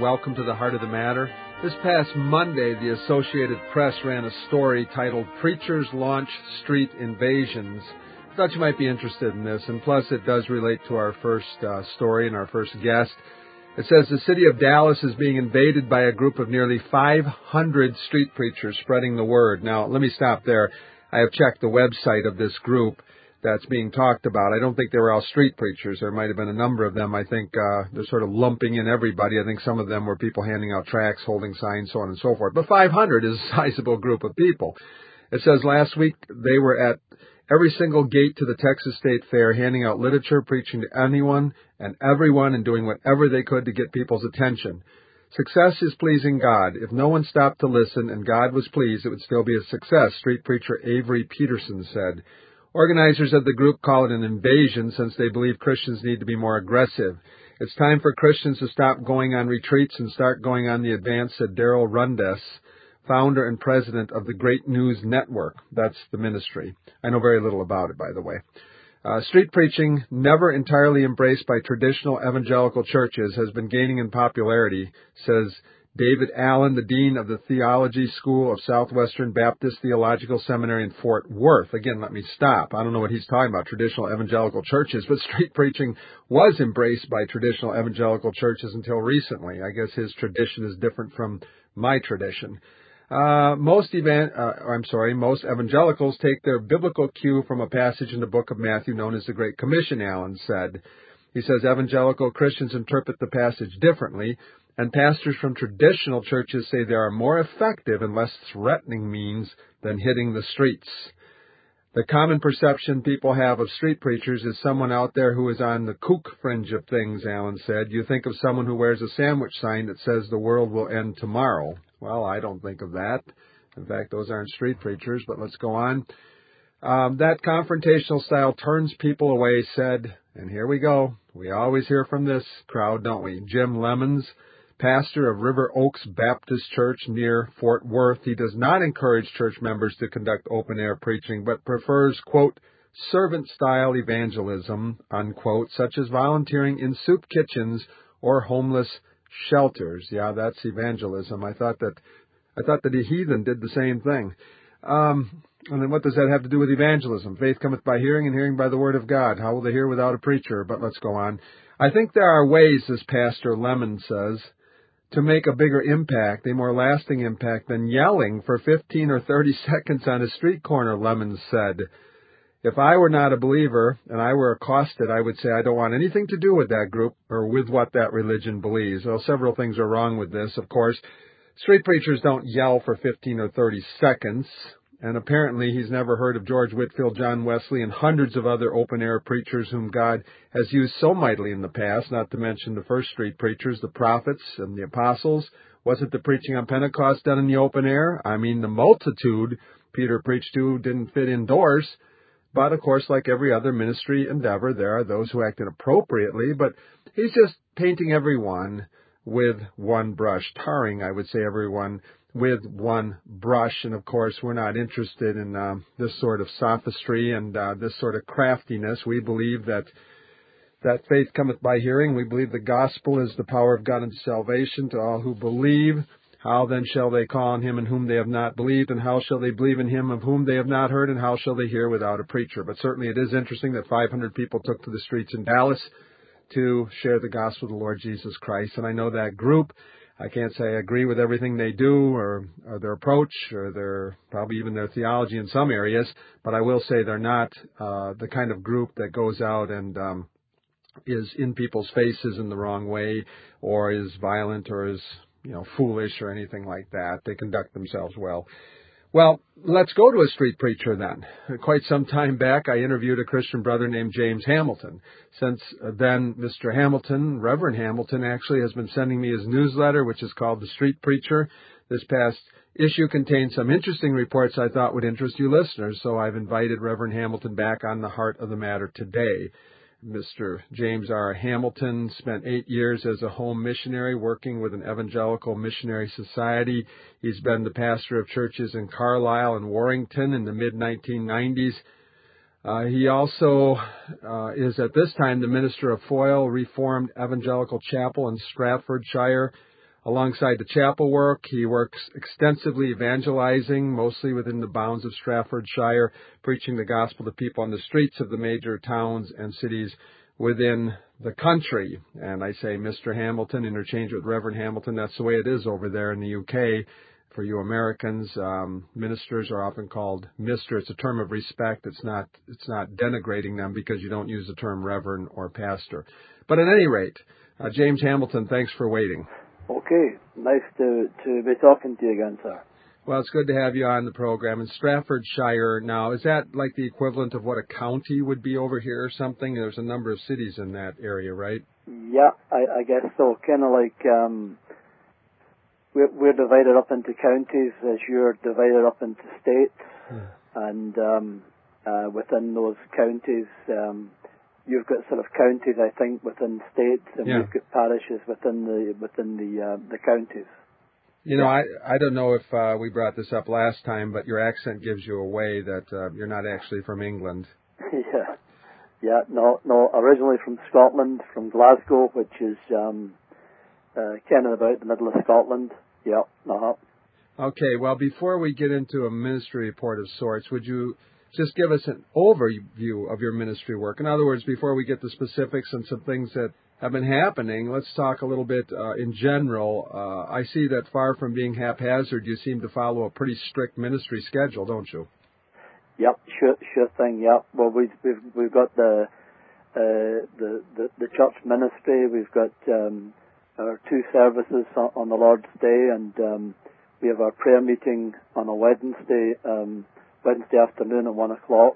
welcome to the Heart of the Matter. This past Monday, the Associated Press ran a story titled Preachers Launch Street Invasions. I thought you might be interested in this, and plus it does relate to our first story and our first guest. It says the city of Dallas is being invaded by a group of nearly 500 street preachers spreading the word. Now, let me stop there. I have checked the website of this group that's being talked about. I don't think they were all street preachers. There might have been a number of them. I think they're sort of lumping in everybody. I think some of them were people handing out tracts, holding signs, so on and so forth. But 500 is a sizable group of people. It says last week they were at every single gate to the Texas State Fair, handing out literature, preaching to anyone and everyone, and doing whatever they could to get people's attention. Success is pleasing God. If no one stopped to listen and God was pleased, it would still be a success, street preacher Avery Peterson said. Organizers of the group call it an invasion since they believe Christians need to be more aggressive. It's time for Christians to stop going on retreats and start going on the advance, said Darrell Rundes, founder and president of the Great News Network. That's the ministry. I know very little about it, by the way. Street preaching, never entirely embraced by traditional evangelical churches, has been gaining in popularity, says David Allen, the dean of the Theology School of Southwestern Baptist Theological Seminary in Fort Worth. Again, let me stop. I don't know what he's talking about, traditional evangelical churches, but street preaching was embraced by traditional evangelical churches until recently. I guess his tradition is different from my tradition. Most evangelicals take their biblical cue from a passage in the book of Matthew known as the Great Commission, Allen said. He says evangelical Christians interpret the passage differently, and pastors from traditional churches say there are more effective and less threatening means than hitting the streets. The common perception people have of street preachers is someone out there who is on the kook fringe of things, Allen said. You think of someone who wears a sandwich sign that says the world will end tomorrow. Well, I don't think of that. In fact, those aren't street preachers, but let's go on. That confrontational style turns people away, said, and here we go. We always hear from this crowd, don't we? Jim Lemons, pastor of River Oaks Baptist Church near Fort Worth. He does not encourage church members to conduct open-air preaching, but prefers, quote, servant-style evangelism, unquote, such as volunteering in soup kitchens or homeless shelters. Yeah, that's evangelism. I thought that the heathen did the same thing. And then what does that have to do with evangelism? Faith cometh by hearing, and hearing by the word of God. How will they hear without a preacher? But let's go on. I think there are ways, as Pastor Lemon says, to make a bigger impact, a more lasting impact than yelling for 15 or 30 seconds on a street corner, Lemon said. If I were not a believer and I were accosted, I would say I don't want anything to do with that group or with what that religion believes. Well, several things are wrong with this, of course. Street preachers don't yell for 15 or 30 seconds. And apparently he's never heard of George Whitefield, John Wesley, and hundreds of other open-air preachers whom God has used so mightily in the past, not to mention the first street preachers, the prophets and the apostles. Wasn't the preaching on Pentecost done in the open air? I mean, the multitude Peter preached to didn't fit indoors. But, of course, like every other ministry endeavor, there are those who act inappropriately. But he's just painting everyone with one brush, tarring, I would say, everyone with one brush. And, of course, we're not interested in this sort of sophistry and this sort of craftiness. We believe that faith cometh by hearing. We believe the gospel is the power of God unto salvation to all who believe. How then shall they call on him in whom they have not believed? And how shall they believe in him of whom they have not heard? And how shall they hear without a preacher? But certainly it is interesting that 500 people took to the streets in Dallas to share the gospel of the Lord Jesus Christ. And I know that group. I can't say I agree with everything they do or their approach or probably even their theology in some areas, but I will say they're not the kind of group that goes out and is in people's faces in the wrong way or is violent or is foolish or anything like that. They conduct themselves well. Well, let's go to a street preacher then. Quite some time back, I interviewed a Christian brother named James Hamilton. Since then, Mr. Hamilton, Reverend Hamilton, actually has been sending me his newsletter, which is called The Street Preacher. This past issue contains some interesting reports I thought would interest you listeners, so I've invited Reverend Hamilton back on the Heart of the Matter today. Mr. James R. Hamilton spent 8 years as a home missionary working with an evangelical missionary society. He's been the pastor of churches in Carlisle and Warrington in the mid-1990s. He also is at this time the minister of Foyle Reformed Evangelical Chapel in Stratfordshire, Alongside the chapel work, he works extensively evangelizing, mostly within the bounds of Staffordshire, preaching the gospel to people on the streets of the major towns and cities within the country. And I say Mr. Hamilton, interchange with Reverend Hamilton. That's the way it is over there in the UK. For you Americans, ministers are often called Mr. It's a term of respect. It's not denigrating them because you don't use the term Reverend or Pastor. But at any rate, James Hamilton, thanks for waiting. Okay, nice to be talking to you again, sir. Well, it's good to have you on the program. In Staffordshire now, is that like the equivalent of what a county would be over here or something? There's a number of cities in that area, right? Yeah, I guess so. Kind of like we're divided up into counties as you're divided up into states, and within those counties, you've got sort of counties, I think, within states, and we've got parishes within the counties. You know, I don't know if we brought this up last time, but your accent gives you away that you're not actually from England. No, originally from Scotland, from Glasgow, which is kind of about the middle of Scotland. Okay, well, before we get into a ministry report of sorts, would you just give us an overview of your ministry work? In other words, before we get the specifics and some things that have been happening, let's talk a little bit in general. I see that far from being haphazard, you seem to follow a pretty strict ministry schedule, don't you? Yep, sure thing. Yep. Well, we've got the church ministry. We've got our 2 services on the Lord's Day, and we have our prayer meeting on a Wednesday afternoon at 1:00.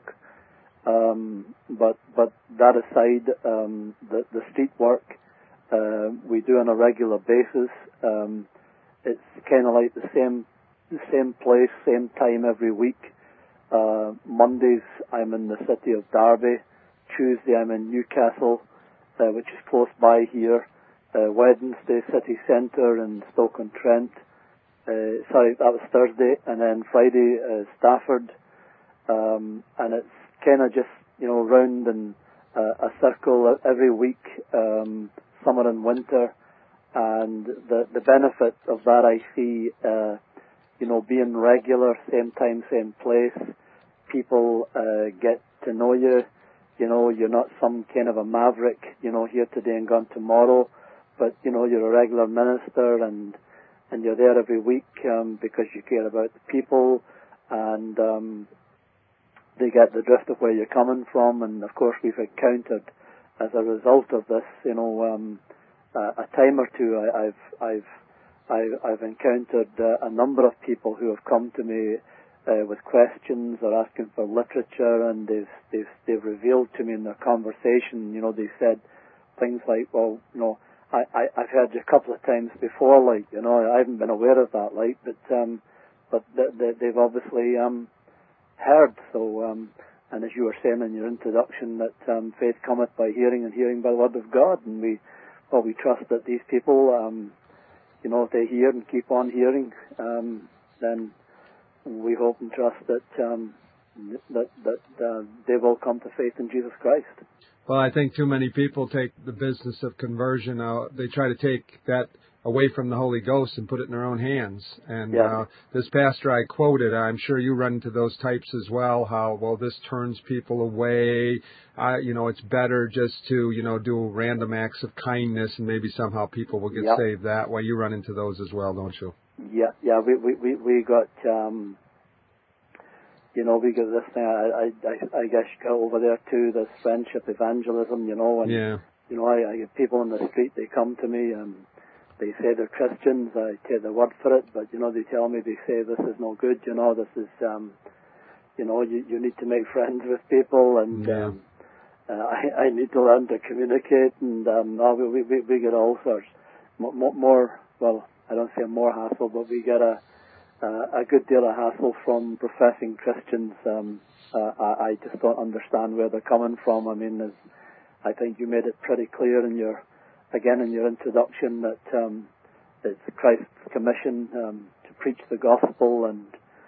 But that aside, the street work we do on a regular basis. It's kind of like the same place, same time every week. Mondays I'm in the city of Derby. Tuesday I'm in Newcastle, which is close by here. Wednesday city centre in Stoke-on-Trent. That was Thursday, and then Friday Stafford. And it's kind of just, round in a circle every week, summer and winter. And the benefit of that I see, being regular, same time, same place. People get to know you. You're not some kind of a maverick, here today and gone tomorrow. But, you're a regular minister, and you're there every week because you care about the people, and they get the drift of where you're coming from. And of course, we've encountered, as a result of this, a time or two, I've encountered a number of people who have come to me with questions or asking for literature, and they've revealed to me in their conversation. They said things like, "Well, I've heard you a couple of times before, I haven't been aware of that, but they've obviously heard." So, and as you were saying in your introduction, that faith cometh by hearing, and hearing by the word of God, and we trust that these people, if they hear and keep on hearing, then we hope and trust that they will come to faith in Jesus Christ. Well, I think too many people take the business of conversion. They try to take that away from the Holy Ghost and put it in their own hands. And this pastor I quoted, I'm sure you run into those types as well, how, this turns people away. It's better just to, do random acts of kindness, and maybe somehow people will get saved that way. You run into those as well, don't you? Yeah, we got, we got this thing, I guess you go over there too, this friendship evangelism, and, I get people in the street, they come to me, and they say they're Christians. I take their word for it, but, they tell me, they say, this is no good, this is, you need to make friends with people, and I need to learn to communicate, and we get all sorts. More, well, I don't say more hassle, but we get a good deal of hassle from professing Christians. I just don't understand where they're coming from. I mean, I think you made it pretty clear in your introduction that it's Christ's commission to preach the gospel, and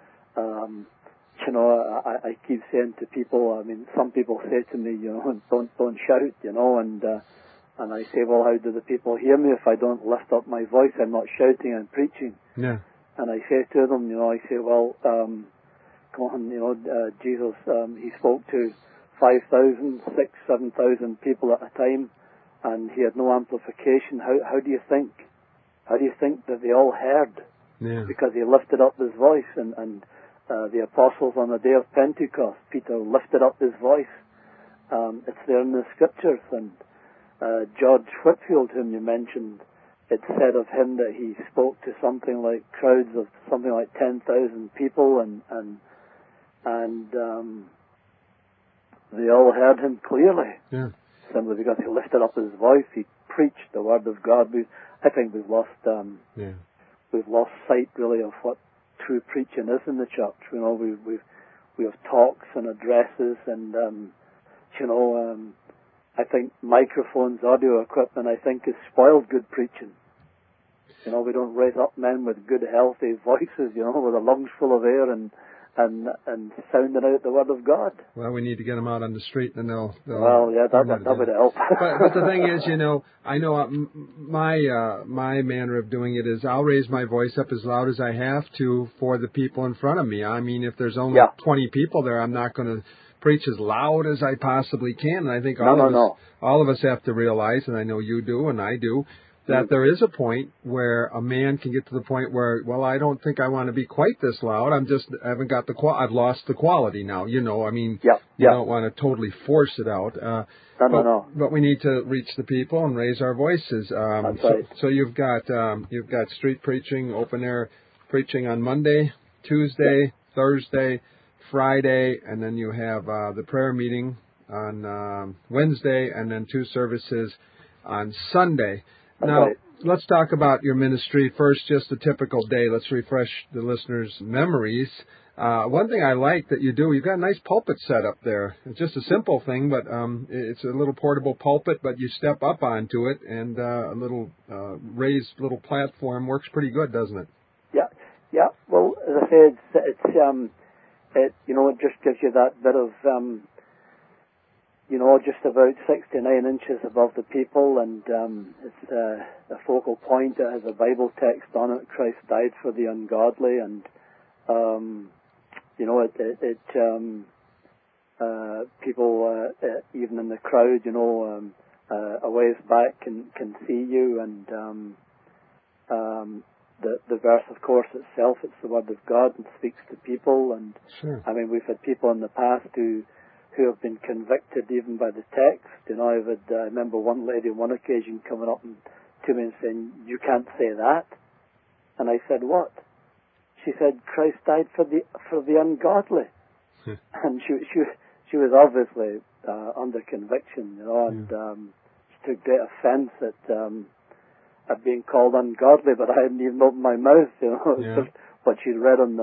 I keep saying to people, I mean, some people say to me, don't shout, and And I say, well, how do the people hear me if I don't lift up my voice? I'm not shouting, I'm preaching. Yeah. And I say to them, I say, well, come on, Jesus, he spoke to 5,000, 6,000, 7,000 people at a time, and he had no amplification. How do you think? How do you think that they all heard? Yeah. Because he lifted up his voice, and the apostles on the day of Pentecost, Peter lifted up his voice. It's there in the scriptures, and George Whitfield, whom you mentioned, it said of him that he spoke to something like crowds of something like 10,000 people, and they all heard him clearly. Yeah. Simply because he lifted up his voice, he preached the word of God. I think we've lost sight really of what true preaching is in the church. We have talks and addresses, and I think microphones, audio equipment, I think has spoiled good preaching. We don't raise up men with good, healthy voices, with a lungs full of air and sounding out the word of God. Well, we need to get them out on the street, and they'll well, yeah, that would help. but the thing is, I know my manner of doing it is I'll raise my voice up as loud as I have to for the people in front of me. I mean, if there's only 20 people there, I'm not going to preach as loud as I possibly can. And I think all of us have to realize, and I know you do and I do, that there is a point where a man can get to the point where, well, I don't think I want to be quite this loud. I haven't got I've lost the quality now. You don't want to totally force it out. No. But we need to reach the people and raise our voices. That's right. So you've got street preaching, open air preaching on Monday, Tuesday, Thursday, Friday, and then you have the prayer meeting on Wednesday, and then 2 services on Sunday. Now, let's talk about your ministry. First, just a typical day. Let's refresh the listeners' memories. One thing I like that you do, you've got a nice pulpit set up there. It's just a simple thing, but it's a little portable pulpit, but you step up onto it, and a little raised little platform works pretty good, doesn't it? Yeah. Well, as I said, it just gives you that bit of just about 69 inches above the people, and it's a focal point. It has a Bible text on it. Christ died for the ungodly, and people even in the crowd, a ways back can see you, and the verse, of course, itself, it's the Word of God and speaks to people, and sure. I mean, we've had people in the past who have been convicted even by the text. I remember one lady on one occasion coming up to me and saying, "You can't say that." And I said, "What?" She said, "Christ died for the ungodly." And she was obviously under conviction, and she took great offense at being called ungodly, but I hadn't even opened my mouth, just what she'd read on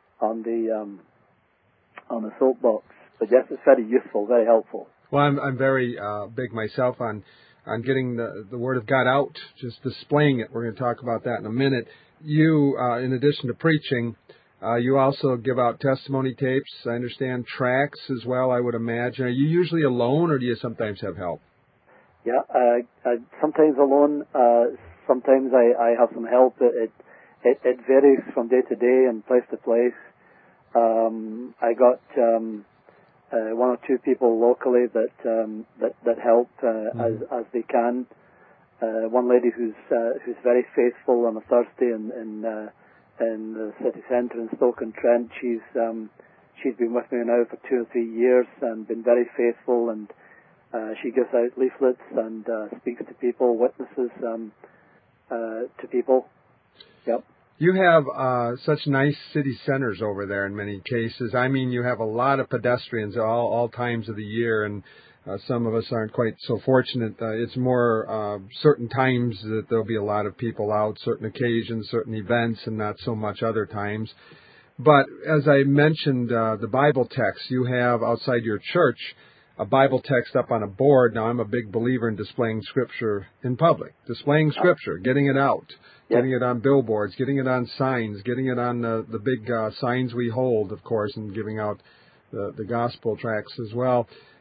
the soapbox. But yes, it's very useful, very helpful. Well, I'm very big myself on getting the Word of God out, just displaying it. We're going to talk about that in a minute. You, in addition to preaching, you also give out testimony tapes. I understand tracts as well, I would imagine. Are you usually alone, or do you sometimes have help? Yeah, sometimes alone. Sometimes I have some help. It varies from day to day and place to place. I got one or two people locally that help as they can. One lady who's very faithful on a Thursday in the city centre in Stoke-on-Trent. She's been with me now for 2 or 3 years and been very faithful, and she gives out leaflets and speaks to people, witnesses to people. Yep. You have such nice city centers over there in many cases. I mean, you have a lot of pedestrians all times of the year, and some of us aren't quite so fortunate. It's more certain times that there'll be a lot of people out, certain occasions, certain events, and not so much other times. But as I mentioned, the Bible text, you have outside your church a Bible text up on a board. Now, I'm a big believer in displaying Scripture in public, displaying Scripture, getting it out, getting it on billboards, getting it on signs, getting it on the big signs we hold, of course, and giving out the gospel tracts as well.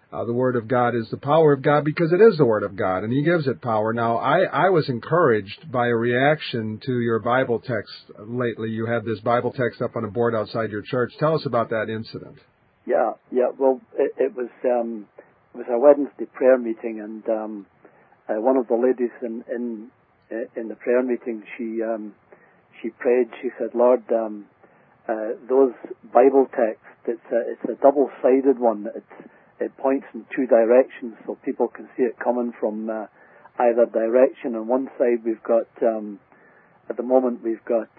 the Word of God is the power of God because it is the Word of God, and He gives it power. Now, I was encouraged by a reaction to your Bible text lately. You had this Bible text up on a board outside your church. Tell us about that incident. Yeah. Well, it was a Wednesday prayer meeting, and one of the ladies in the prayer meeting, she prayed. She said, "Lord, those Bible texts, it's a double-sided one. It points in two directions, so people can see it coming from either direction. On one side, we've got at the moment we've got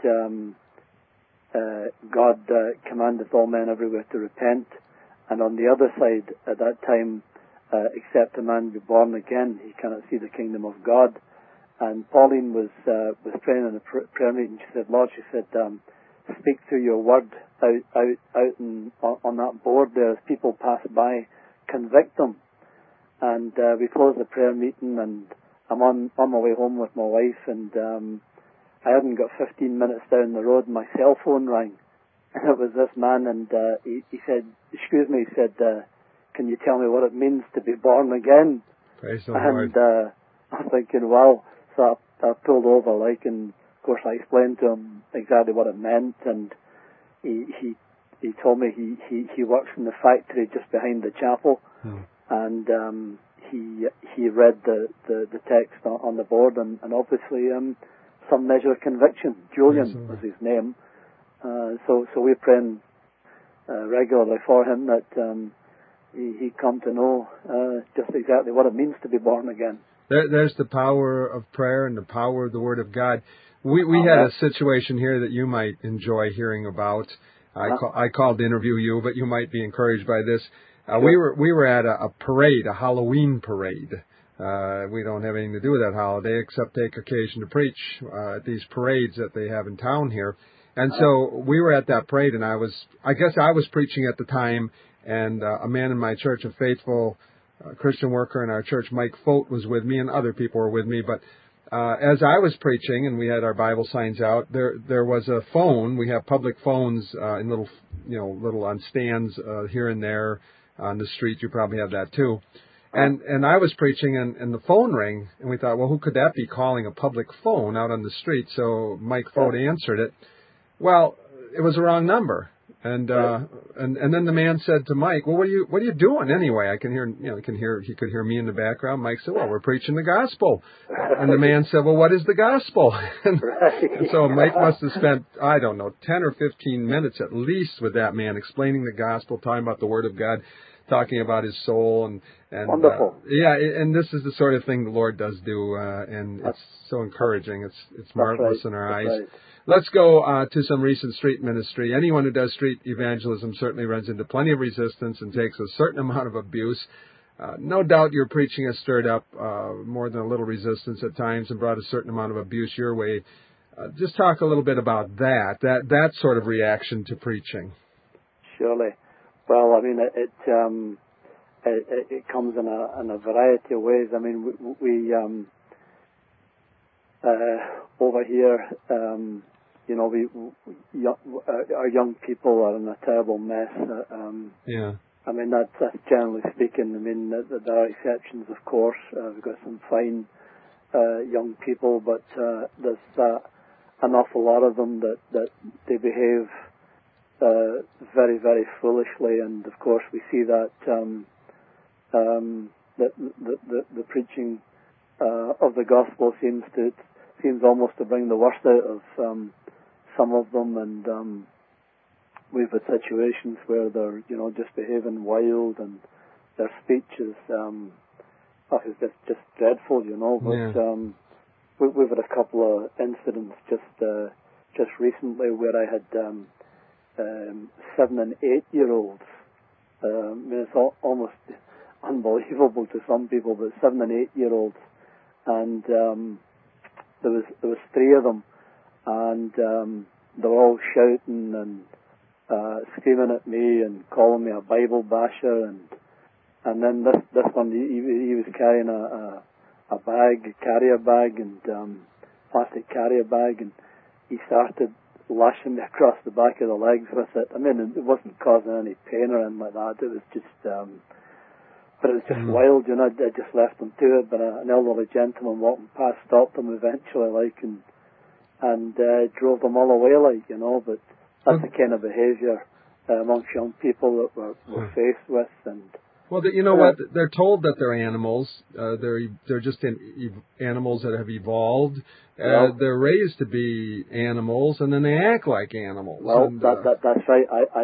God commandeth all men everywhere to repent, and on the other side, at that time, except a man be born again, he cannot see the kingdom of God." And Pauline was praying in a prayer meeting. She said, "Lord," she said, "speak through your word out on that board there as people pass by. Convict them." And we closed the prayer meeting, and I'm on my way home with my wife, and I hadn't got 15 minutes down the road, and my cell phone rang, and it was this man, and he said, "Excuse me," he said, "can you tell me what it means to be born again?" Praise the Lord. And I'm thinking, wow. So I pulled over, and of course I explained to him exactly what it meant, and he told me he works in the factory just behind the chapel, and he read the text on the board, and obviously some measure of conviction. Julian was his name, so we're praying regularly for him that he come to know just exactly what it means to be born again. There's the power of prayer and the power of the Word of God. We had a situation here that you might enjoy hearing about. I called to interview you, but you might be encouraged by this. Sure. We were at a parade, a Halloween parade. We don't have anything to do with that holiday except take occasion to preach at these parades that they have in town here. And so we were at that parade, and I guess I was preaching at the time, and a man in my church, a faithful Christian worker in our church, Mike Fote, was with me, and other people were with me. But as I was preaching, and we had our Bible signs out, there was a phone. We have public phones in little on stands here and there on the street. You probably have that too. And I was preaching, and the phone rang, and we thought, well, who could that be calling a public phone out on the street? So Mike Fote answered it. Well, it was the wrong number. And then the man said to Mike, "Well, what are you doing anyway?" He could hear me in the background. Mike said, "Well, we're preaching the gospel." And the man said, "Well, what is the gospel?" and so Mike must have spent, I don't know, 10 or 15 minutes at least with that man, explaining the gospel, talking about the Word of God, talking about his soul, and wonderful. And this is the sort of thing the Lord does do, and it's so encouraging. It's marvelous in our eyes. Right. Let's go to some recent street ministry. Anyone who does street evangelism certainly runs into plenty of resistance and takes a certain amount of abuse. No doubt your preaching has stirred up more than a little resistance at times and brought a certain amount of abuse your way. Just talk a little bit about that sort of reaction to preaching. Surely. Well, I mean, it comes in a variety of ways. I mean, we over here, our young people are in a terrible mess. I mean, that's generally speaking. I mean, there are exceptions, of course. We've got some fine young people, but there's an awful lot of them that they behave very, very foolishly, and of course we see that the preaching of the gospel seems almost to bring the worst out of some of them, and we've had situations where they're just behaving wild, and their speech is just dreadful, But we've had a couple of incidents just recently where I had 7 and 8 year olds. I mean, it's almost unbelievable to some people, but 7 and 8 year olds, and there was 3 of them, and they were all shouting and screaming at me and calling me a Bible basher, and then this one he was carrying a carrier bag, and plastic carrier bag, and he started lashing me across the back of the legs with it. I mean, it wasn't causing any pain or anything like that. It was just But it was just wild, you know. I just left them to it, but an elderly gentleman walking past stopped them eventually, like, and drove them all away, like, you know. But that's the kind of behaviour amongst young people that we're faced with. And well, you know what? They're told that they're animals. They're just animals that have evolved. They're raised to be animals, and then they act like animals. Well, and, that's right.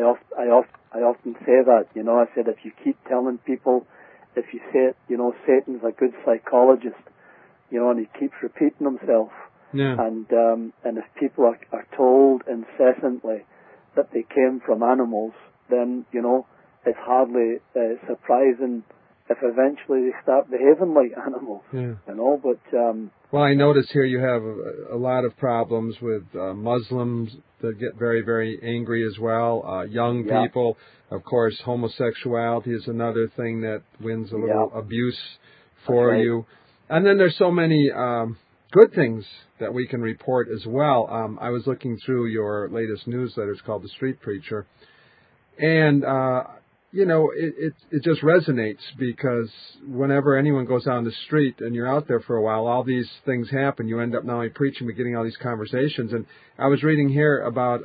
I often say that. You know, I said if you keep telling people, if you say it, you know, Satan's a good psychologist. You know, and he keeps repeating himself. Yeah. And if people are told incessantly that they came from animals, then, you know, it's hardly surprising if eventually they start behaving like animals. Yeah. You know, but well, I notice here you have a lot of problems with Muslims that get very, very angry as well. Young people, of course, homosexuality is another thing that wins a little abuse for you. And then there's so many good things that we can report as well. I was looking through your latest newsletter. It's called The Street Preacher. And you know, it just resonates because whenever anyone goes on the street and you're out there for a while, all these things happen. You end up not only preaching but getting all these conversations. And I was reading here about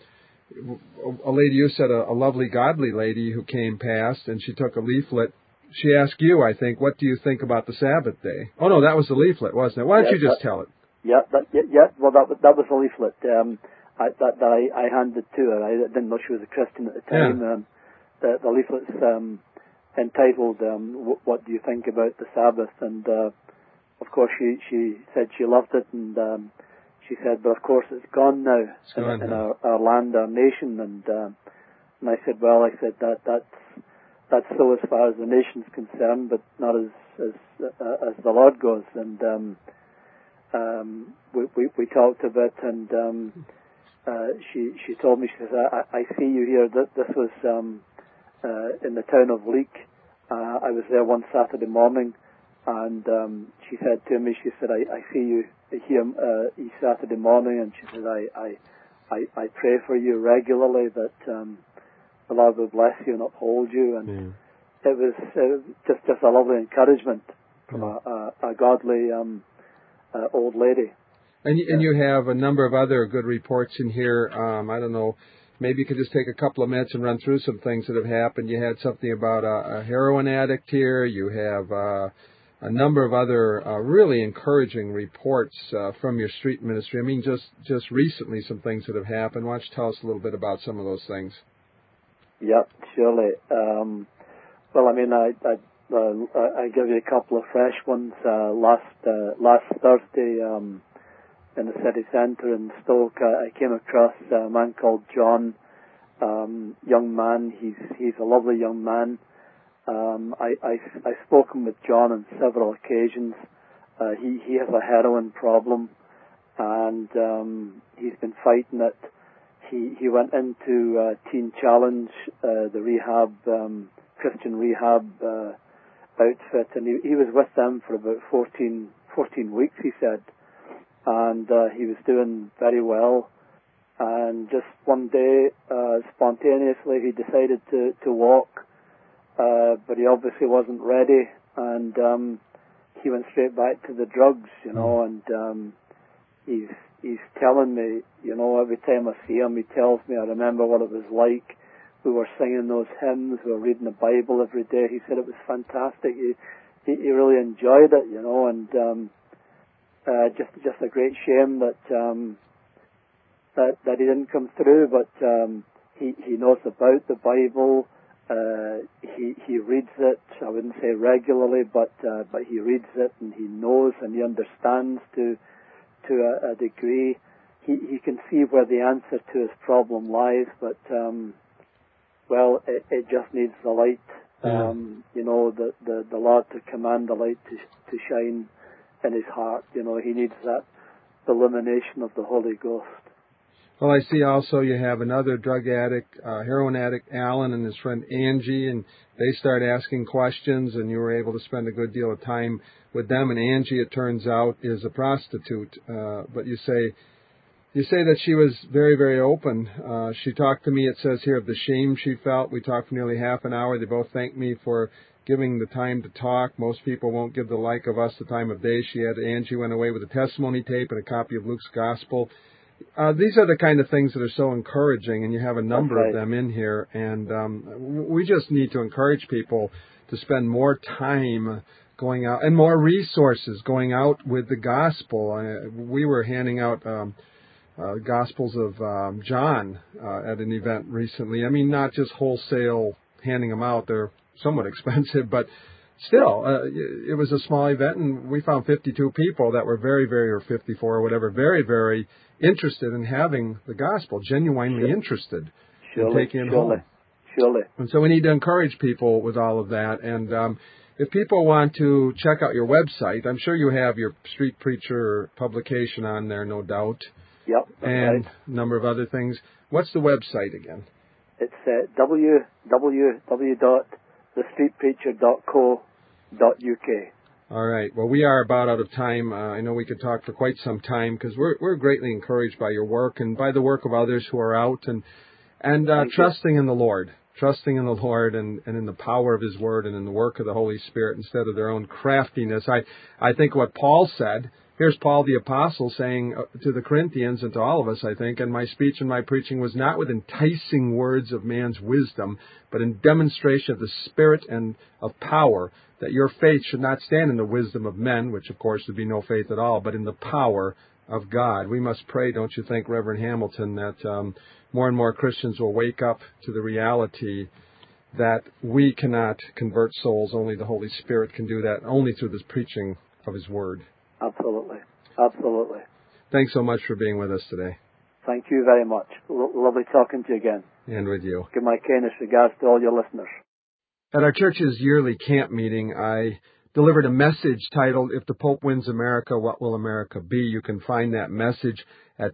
a lady, you said a lovely, godly lady who came past, and she took a leaflet. She asked you, I think, what do you think about the Sabbath day? Oh, no, that was the leaflet, wasn't it? Why don't you just tell it? Yeah, well, that was a leaflet that I handed to her. I didn't know she was a Christian at the time. Yeah. The leaflet's entitled "What Do You Think About the Sabbath?" And of course, she said she loved it, and she said, "But of course, it's gone now in our land, our nation." And I said, "Well, that's so as far as the nation's concerned, but not as the Lord goes." And we talked a bit, and she told me, she says, "I see you here. This was in the town of Leek. I was there one Saturday morning, and she said to me, she said, I see you here each Saturday morning," and she said, I pray for you regularly that the Lord will bless you and uphold you." And it was just a lovely encouragement from a godly old lady. And you have a number of other good reports in here. I don't know, maybe you could just take a couple of minutes and run through some things that have happened. You had something about a heroin addict here. You have a number of other really encouraging reports from your street ministry. I mean, just recently some things that have happened. Why don't you tell us a little bit about some of those things? Yep, surely. Well, I mean, I give you a couple of fresh ones. Last Thursday, in the city centre in Stoke, I came across a man called John. Young man, he's a lovely young man. I've spoken with John on several occasions. He has a heroin problem, and he's been fighting it. He went into Teen Challenge, the rehab, Christian rehab outfit, and he was with them for about 14 weeks, he said, and he was doing very well. And just one day, spontaneously, he decided to walk, but he obviously wasn't ready, and he went straight back to the drugs, you know. And he's telling me, you know, every time I see him, he tells me, I remember what it was like. We were singing those hymns, we were reading the Bible every day. He said it was fantastic. He really enjoyed it, you know, and just a great shame that he didn't come through. But he knows about the Bible. He reads it. I wouldn't say regularly, but he reads it, and he knows and he understands to a degree. He can see where the answer to his problem lies, but well, it just needs the light, you know, the Lord to command the light to shine in his heart. You know, he needs that illumination of the Holy Ghost. Well, I see also you have another drug addict, heroin addict, Alan, and his friend Angie, and they start asking questions, and you were able to spend a good deal of time with them. And Angie, it turns out, is a prostitute. But you say You say that she was very, very open. She talked to me, it says here, of the shame she felt. We talked for nearly half an hour. They both thanked me for giving the time to talk. Most people won't give the like of us the time of day. Angie went away with a testimony tape and a copy of Luke's Gospel. These are the kind of things that are so encouraging, and you have a number of them in here. And we just need to encourage people to spend more time going out and more resources going out with the gospel. We were handing out Gospels of John at an event recently. I mean, not just wholesale handing them out. They're somewhat expensive, but still, it was a small event, and we found 52 people that were very, very, or 54 or whatever, very, very interested in having the gospel, genuinely interested in taking it home. Surely. And so we need to encourage people with all of that. And if people want to check out your website, I'm sure you have your Street Preacher publication on there, no doubt. Yep. And a number of other things. What's the website again? It's www.thestreetpreacher.co.uk. All right. Well, we are about out of time. I know we could talk for quite some time because we're greatly encouraged by your work and by the work of others who are out and trusting in the Lord. Trusting in the Lord and in the power of His Word and in the work of the Holy Spirit instead of their own craftiness. I think what Paul said, here's Paul the Apostle saying to the Corinthians and to all of us, I think, and my speech and my preaching was not with enticing words of man's wisdom, but in demonstration of the Spirit and of power, that your faith should not stand in the wisdom of men, which of course would be no faith at all, but in the power of God. We must pray, don't you think, Reverend Hamilton, that more and more Christians will wake up to the reality that we cannot convert souls. Only the Holy Spirit can do that, only through the preaching of His Word. Absolutely. Thanks so much for being with us today. Thank you very much. Lovely talking to you again. And with you. Give my kindest regards to all your listeners. At our church's yearly camp meeting, I delivered a message titled, If the Pope Wins America, What Will America Be? You can find that message at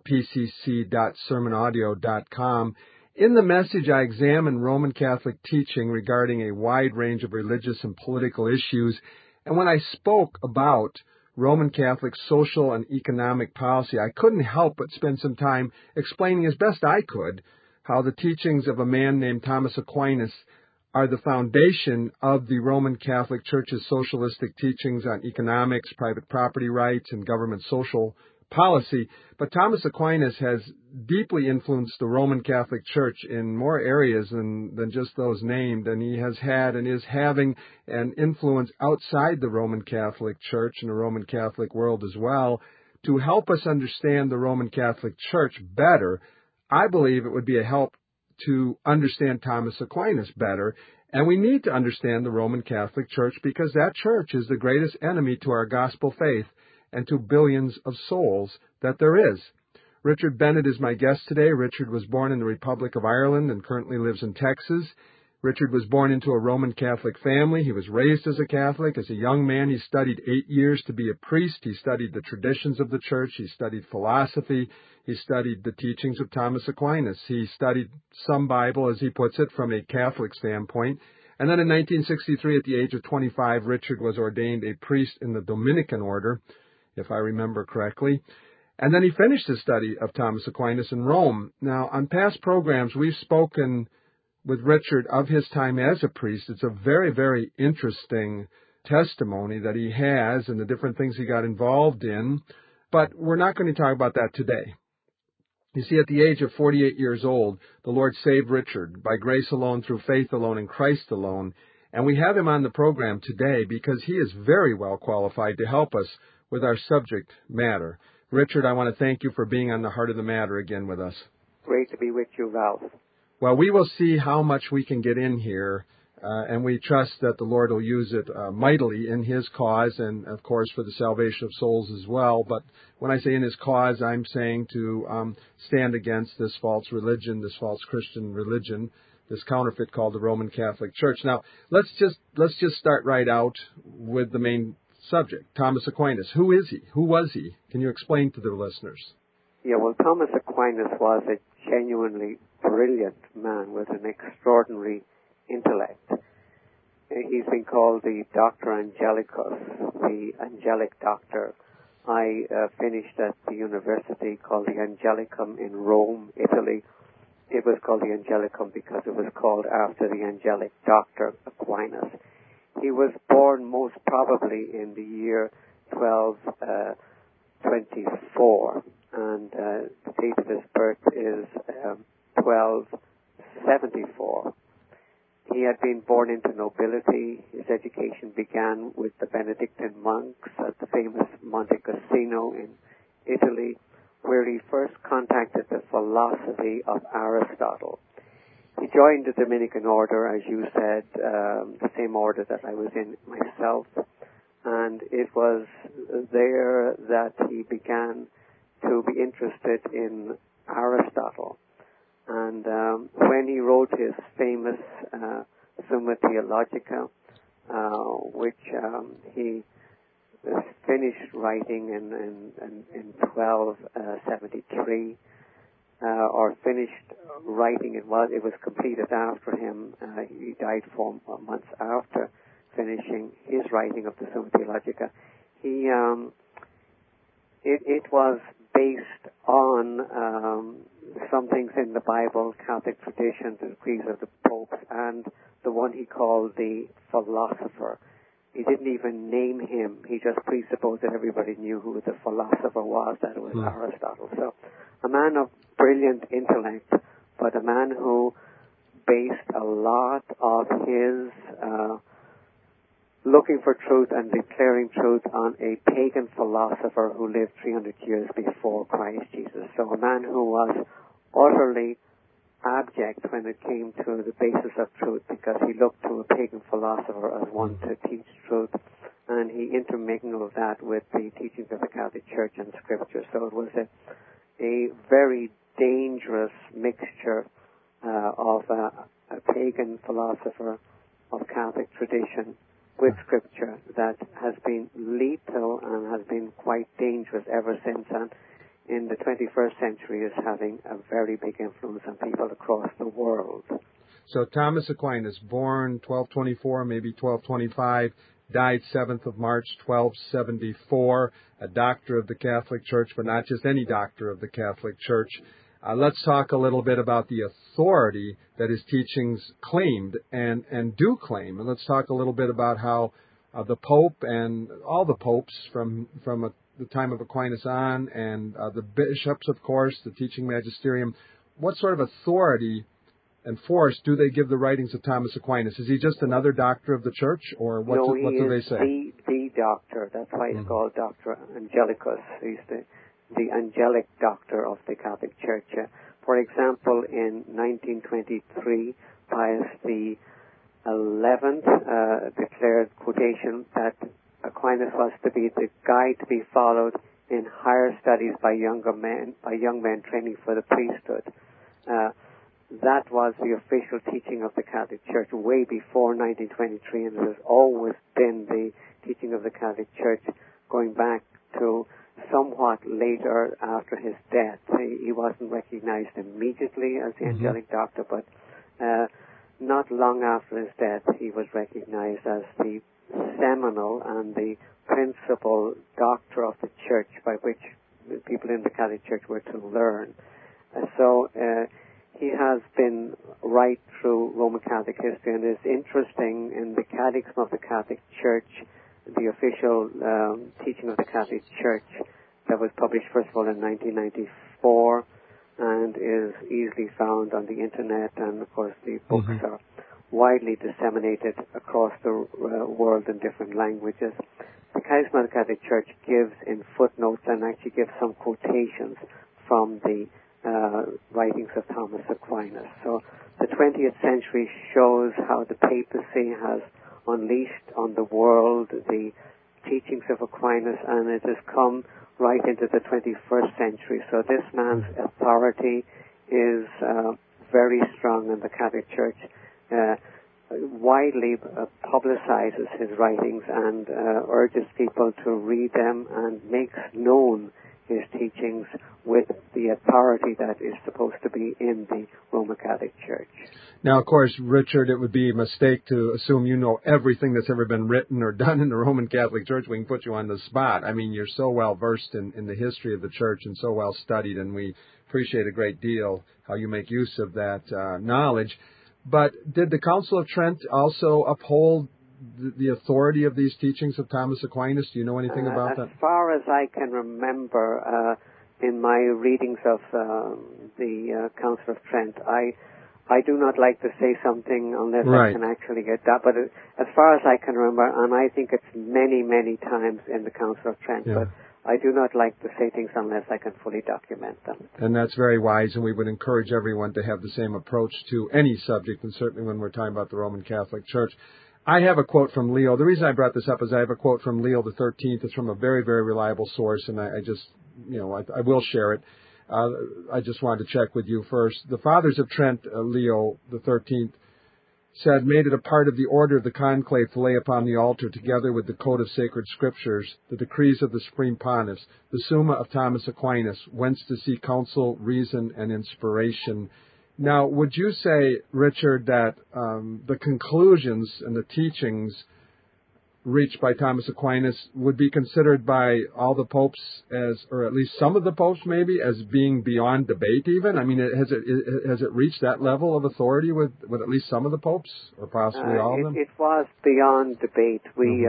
pcc.sermonaudio.com. In the message, I examined Roman Catholic teaching regarding a wide range of religious and political issues. And when I spoke about Roman Catholic social and economic policy, I couldn't help but spend some time explaining as best I could how the teachings of a man named Thomas Aquinas are the foundation of the Roman Catholic Church's socialistic teachings on economics, private property rights, and government social policy. But Thomas Aquinas has deeply influenced the Roman Catholic Church in more areas than just those named, and he has had and is having an influence outside the Roman Catholic Church and the Roman Catholic world as well. To help us understand the Roman Catholic Church better, I believe it would be a help to understand Thomas Aquinas better, and we need to understand the Roman Catholic Church because that church is the greatest enemy to our gospel faith and to billions of souls that there is. Richard Bennett is my guest today. Richard was born in the Republic of Ireland and currently lives in Texas. Richard was born into a Roman Catholic family. He was raised as a Catholic. As a young man, he studied 8 years to be a priest. He studied the traditions of the church. He studied philosophy. He studied the teachings of Thomas Aquinas. He studied some Bible, as he puts it, from a Catholic standpoint. And then in 1963, at the age of 25, Richard was ordained a priest in the Dominican order, if I remember correctly. And then he finished his study of Thomas Aquinas in Rome. Now, on past programs, we've spoken with Richard of his time as a priest. It's a very, very interesting testimony that he has and the different things he got involved in. But we're not going to talk about that today. You see, at the age of 48 years old, the Lord saved Richard by grace alone, through faith alone, in Christ alone. And we have him on the program today because he is very well qualified to help us with our subject matter. Richard, I want to thank you for being on the Heart of the Matter again with us. Great to be with you, Ralph. Well, we will see how much we can get in here, and we trust that the Lord will use it mightily in His cause and, of course, for the salvation of souls as well. But when I say in His cause, I'm saying to stand against this false religion, this false Christian religion, this counterfeit called the Roman Catholic Church. Now, let's just start right out with the main subject, Thomas Aquinas. Who is he? Who was he? Can you explain to the listeners? Yeah, well, Thomas Aquinas was a genuinely brilliant man with an extraordinary intellect. He's been called the Doctor Angelicus, the angelic doctor I finished at the university called the Angelicum in Rome, Italy. It was called the Angelicum because it was called after the angelic doctor Aquinas. He was born most probably in the year 1224, and the date of his birth is 1274. He had been born into nobility. His education began with the Benedictine monks at the famous Monte Cassino in Italy, where he first contacted the philosophy of Aristotle. He joined the Dominican order, as you said, the same order that I was in myself, and it was there that he began to be interested in Aristotle. And when he wrote his famous Summa Theologica, which he finished writing in 1273, or finished writing it was completed after him. He died 4 months after finishing his writing of the Summa Theologica. It was based on some things in the Bible, Catholic tradition, the decrees of the popes, and the one he called the philosopher. He didn't even name him. He just presupposed that everybody knew who the philosopher was, that it was Aristotle. So a man of brilliant intellect, but a man who based a lot of his looking for truth and declaring truth on a pagan philosopher who lived 300 years before Christ Jesus. So a man who was utterly abject when it came to the basis of truth, because he looked to a pagan philosopher as one to teach truth, and he intermingled that with the teachings of the Catholic Church and Scripture. So it was a very dangerous mixture of a pagan philosopher of Catholic tradition with Scripture that has been lethal and has been quite dangerous ever since, and in the 21st century is having a very big influence on people across the world. So Thomas Aquinas, born 1224, maybe 1225, died 7th of March, 1274, a doctor of the Catholic Church, but not just any doctor of the Catholic Church. Let's talk a little bit about the authority that his teachings claimed and do claim. And let's talk a little bit about how the Pope and all the popes from the time of Aquinas on, and the bishops, of course, the teaching magisterium, what sort of authority and force do they give the writings of Thomas Aquinas? Is he just another doctor of the Church, or what do they say? He is the doctor. That's why he's called Doctor Angelicus. He's the angelic doctor of the Catholic Church. For example, in 1923, Pius XI declared, quotation, that Aquinas was to be the guide to be followed in higher studies by young men training for the priesthood. That was the official teaching of the Catholic Church way before 1923, and it has always been the teaching of the Catholic Church going back to somewhat later after his death. He wasn't recognized immediately as the angelic doctor, but not long after his death he was recognized as the seminal and the principal doctor of the Church by which people in the Catholic Church were to learn. So he has been right through Roman Catholic history, and it's interesting in the Catechism of the Catholic Church, the official teaching of the Catholic Church that was published first of all in 1994 and is easily found on the internet, and of course the books are widely disseminated across the world in different languages. The Catechism of the Catholic Church gives in footnotes and actually gives some quotations from the writings of Thomas Aquinas. So the 20th century shows how the papacy has unleashed on the world the teachings of Aquinas, and it has come right into the 21st century. So this man's authority is very strong in the Catholic Church, widely publicizes his writings and urges people to read them, and makes known his teachings with the authority that is supposed to be in the Roman Catholic Church. Now, of course, Richard, it would be a mistake to assume you know everything that's ever been written or done in the Roman Catholic Church. We can put you on the spot. I mean, you're so well versed in the history of the Church and so well studied, and we appreciate a great deal how you make use of that knowledge. But did the Council of Trent also uphold the authority of these teachings of Thomas Aquinas? Do you know anything about that? As far as I can remember, in my readings of the Council of Trent, I do not like to say something unless I can actually get that. But as far as I can remember, and I think it's many, many times in the Council of Trent, but I do not like to say things unless I can fully document them. And that's very wise, and we would encourage everyone to have the same approach to any subject, and certainly when we're talking about the Roman Catholic Church. I have a quote from Leo. The reason I brought this up is I have a quote from Leo the 13th. It's from a very, very reliable source, and I just, I will share it. I just wanted to check with you first. The Fathers of Trent, Leo the 13th, said, made it a part of the order of the conclave to lay upon the altar, together with the Code of Sacred Scriptures, the decrees of the Supreme Pontiffs, the Summa of Thomas Aquinas, whence to see counsel, reason, and inspiration. Now, would you say, Richard, that the conclusions and the teachings reached by Thomas Aquinas would be considered by all the popes as, or at least some of the popes maybe, as being beyond debate even? I mean, has it reached that level of authority with at least some of the popes, or possibly all of them? It was beyond debate. We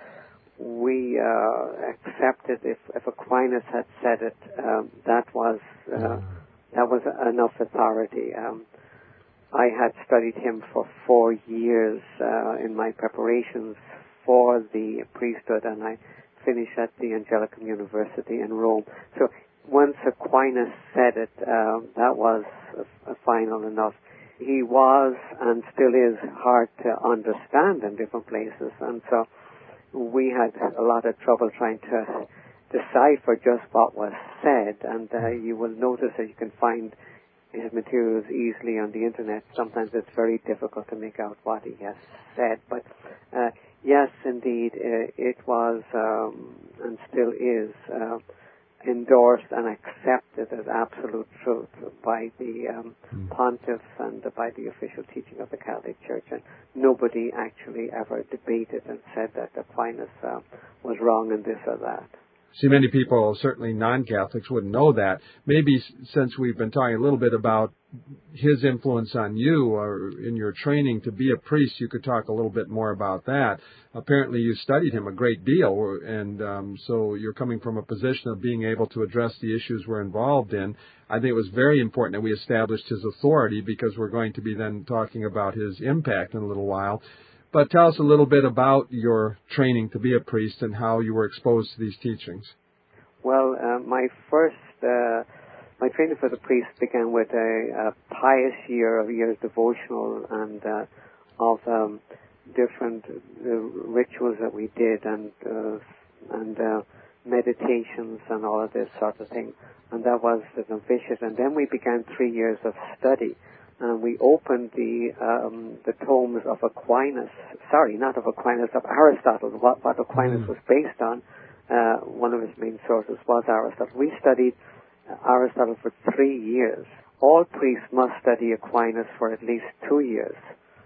accepted if Aquinas had said it, that was enough authority. I had studied him for 4 years in my preparations for the priesthood, and I finished at the Angelicum University in Rome. So once Aquinas said it, that was a final enough. He was and still is hard to understand in different places, and so we had a lot of trouble trying to decipher just what was said. And you will notice that you can find his materials easily on the internet. Sometimes it's very difficult to make out what he has said, but yes, indeed, it was and still is endorsed and accepted as absolute truth by the pontiff and by the official teaching of the Catholic Church, and nobody actually ever debated and said that Aquinas was wrong in this or that. See, many people, certainly non-Catholics, wouldn't know that. Maybe since we've been talking a little bit about his influence on you or in your training to be a priest, you could talk a little bit more about that. Apparently you studied him a great deal, and so you're coming from a position of being able to address the issues we're involved in. I think it was very important that we established his authority, because we're going to be then talking about his impact in a little while. But tell us a little bit about your training to be a priest and how you were exposed to these teachings. Well, my training for the priest began with a pious year's devotional and of different rituals that we did and meditations and all of this sort of thing. And that was the novitiate. And then we began 3 years of study. And we opened the tomes of Aquinas, of Aristotle. What Aquinas was based on, one of his main sources was Aristotle. We studied Aristotle for 3 years. All priests must study Aquinas for at least 2 years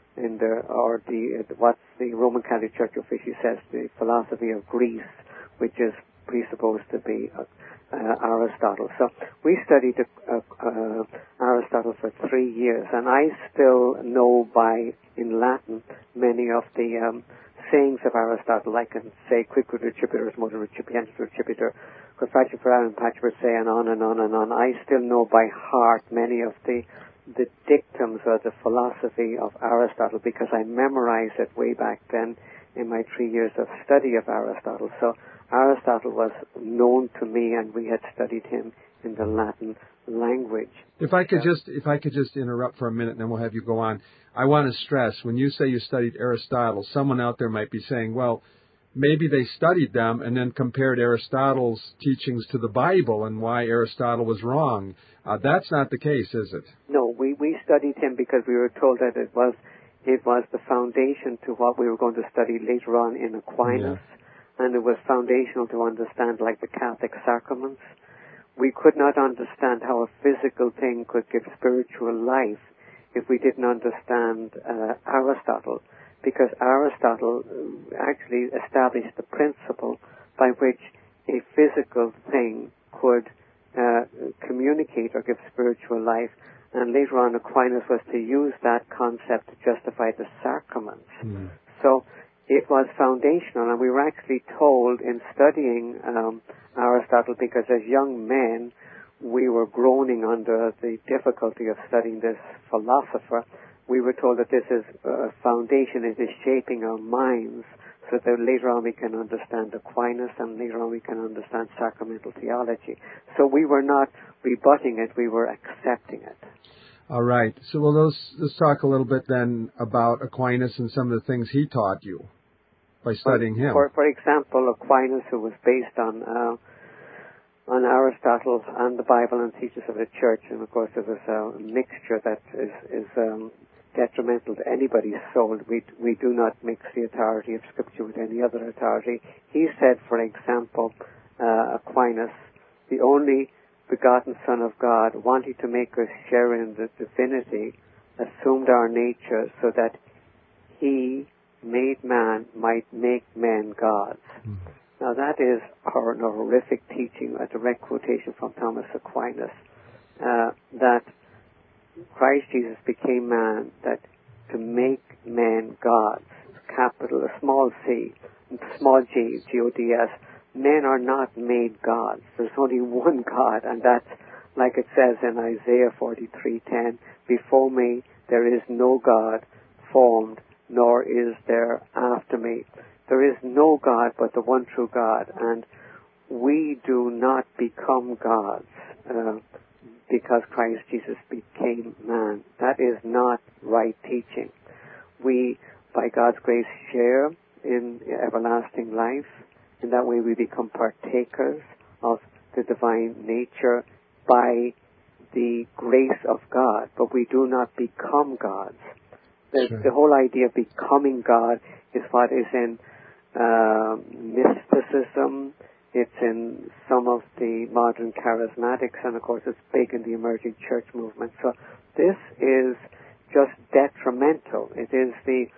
what the Roman Catholic Church officially says, the philosophy of Greece, which is presupposed to be Aristotle. So we studied Aristotle for 3 years, and I still know in Latin many of the sayings of Aristotle. I can say quicquid recipitur, modo recipientis recipitur, quae facit ferrarum patibus se, and on and on and on. I still know by heart many of the dictums or the philosophy of Aristotle, because I memorized it way back then in my 3 years of study of Aristotle. So Aristotle was known to me, and we had studied him in the Latin language. If I could just interrupt for a minute, and then we'll have you go on. I want to stress, when you say you studied Aristotle, someone out there might be saying, well, maybe they studied them and then compared Aristotle's teachings to the Bible and why Aristotle was wrong. That's not the case, is it? No, we studied him because we were told that it was the foundation to what we were going to study later on in Aquinas. Yeah. And it was foundational to understand, like, the Catholic sacraments. we could not understand how a physical thing could give spiritual life if we didn't understand Aristotle, because Aristotle actually established the principle by which a physical thing could communicate or give spiritual life, and later on Aquinas was to use that concept to justify the sacraments. So it was foundational, and we were actually told in studying Aristotle, because as young men we were groaning under the difficulty of studying this philosopher, we were told that this is a foundation, it is shaping our minds so that later on we can understand Aquinas and later on we can understand sacramental theology. So we were not rebutting it, we were accepting it. All right. So let's talk a little bit then about Aquinas and some of the things he taught you by studying him. For example, Aquinas, who was based on Aristotle and the Bible and teachers of the Church, and of course there was a mixture that is detrimental to anybody's soul. We do not mix the authority of Scripture with any other authority. He said, for example, Aquinas, the only begotten Son of God, wanting to make us share in the divinity, assumed our nature so that he, made man, might make men gods. Now that is a horrific teaching, a direct quotation from Thomas Aquinas, that Christ Jesus became man, that to make men gods, capital, a small c, small g, G-O-D-S, men are not made gods. There's only one God, and that's, like it says in Isaiah 43:10, before me there is no God formed, nor is there after me. There is no God but the one true God, and we do not become gods because Christ Jesus became man. That is not right teaching. We, by God's grace, share in everlasting life. In that way we become partakers of the divine nature by the grace of God, but we do not become gods. The whole idea of becoming God is what is in mysticism, it's in some of the modern charismatics, and of course it's big in the emerging church movement. So this is just detrimental. It is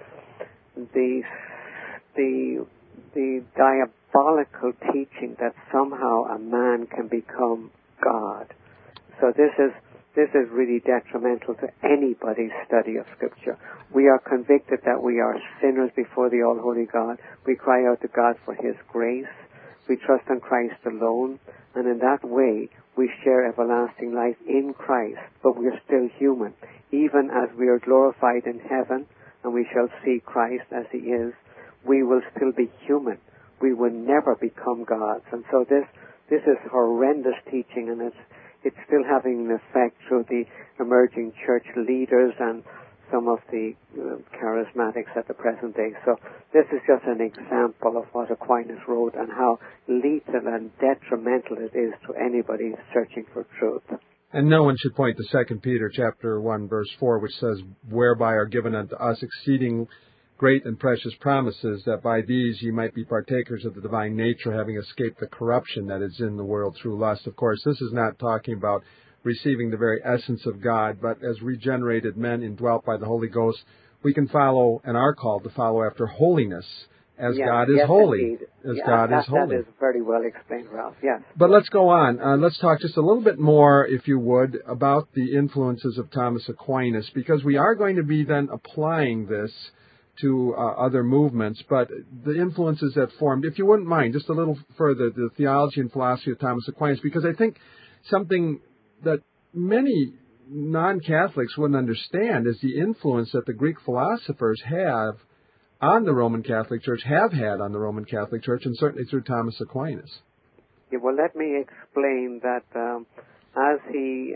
the diabolical teaching that somehow a man can become God. So this is really detrimental to anybody's study of Scripture. We are convicted that we are sinners before the All-Holy God. We cry out to God for His grace. We trust in Christ alone. And in that way, we share everlasting life in Christ. But we are still human. Even as we are glorified in heaven, and we shall see Christ as He is, we will still be human. We will never become gods. And so this is horrendous teaching, and it's still having an effect through the emerging church leaders and some of the charismatics at the present day. So this is just an example of what Aquinas wrote and how lethal and detrimental it is to anybody searching for truth. And no one should point to 2 Peter chapter 1, verse 4, which says, whereby are given unto us exceeding great and precious promises, that by these ye might be partakers of the divine nature, having escaped the corruption that is in the world through lust. Of course, this is not talking about receiving the very essence of God, but as regenerated men indwelt by the Holy Ghost, we can follow and are called to follow after holiness, as God is holy. God is holy. That is very well explained, Ralph. Yes. But let's go on. Let's talk just a little bit more, if you would, about the influences of Thomas Aquinas, because we are going to be then applying this to other movements, but the influences that formed, if you wouldn't mind, just a little further, the theology and philosophy of Thomas Aquinas, because I think something that many non-Catholics wouldn't understand is the influence that the Greek philosophers have on the Roman Catholic Church, have had on the Roman Catholic Church, and certainly through Thomas Aquinas. Yeah, well, let me explain that as he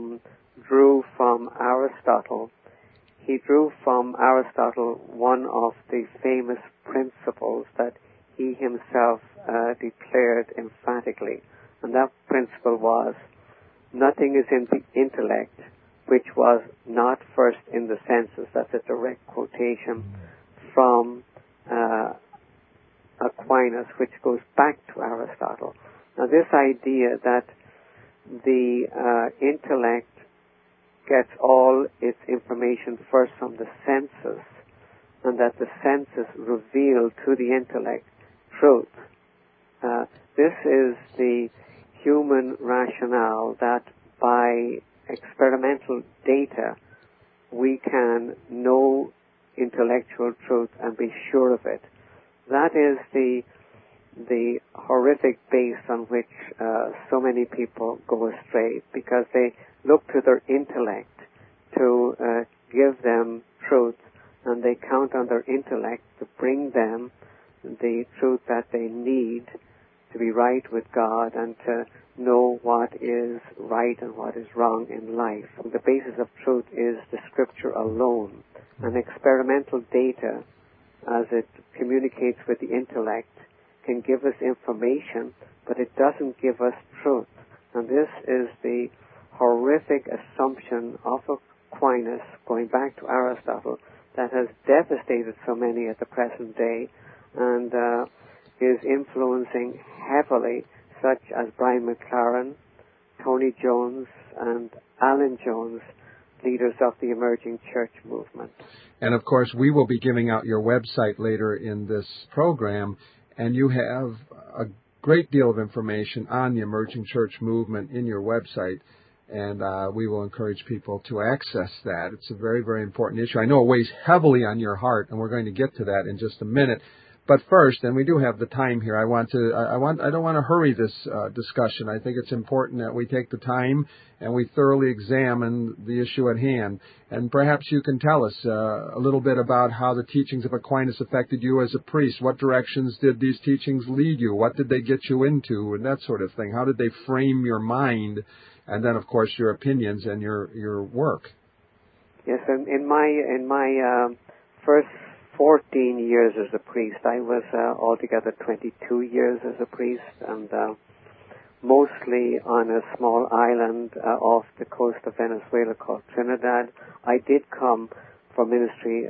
drew from Aristotle, he drew from Aristotle one of the famous principles that he himself declared emphatically. And that principle was, nothing is in the intellect which was not first in the senses. That's a direct quotation from Aquinas, which goes back to Aristotle. Now this idea that the intellect gets all its information first from the senses, and that the senses reveal to the intellect truth. This is the human rationale, that by experimental data we can know intellectual truth and be sure of it. That is the horrific base on which so many people go astray, because they look to their intellect to give them truth, and they count on their intellect to bring them the truth that they need to be right with God and to know what is right and what is wrong in life. The basis of truth is the Scripture alone. And experimental data, as it communicates with the intellect, can give us information, but it doesn't give us truth. And this is the horrific assumption of Aquinas, going back to Aristotle, that has devastated so many at the present day, and is influencing heavily such as Brian McLaren, Tony Jones, and Alan Jones, leaders of the emerging church movement. And of course, we will be giving out your website later in this program, and you have a great deal of information on the emerging church movement in your website, and we will encourage people to access that. It's a very, very important issue. I know it weighs heavily on your heart, and we're going to get to that in just a minute. But first, and we do have the time here, I don't want to hurry this discussion. I think it's important that we take the time and we thoroughly examine the issue at hand. And perhaps you can tell us a little bit about how the teachings of Aquinas affected you as a priest. What directions did these teachings lead you? What did they get you into, and that sort of thing? How did they frame your mind? And then, of course, your opinions and your work. Yes, and in my first 14 years as a priest, I was altogether 22 years as a priest, and mostly on a small island off the coast of Venezuela called Trinidad. I did come for ministry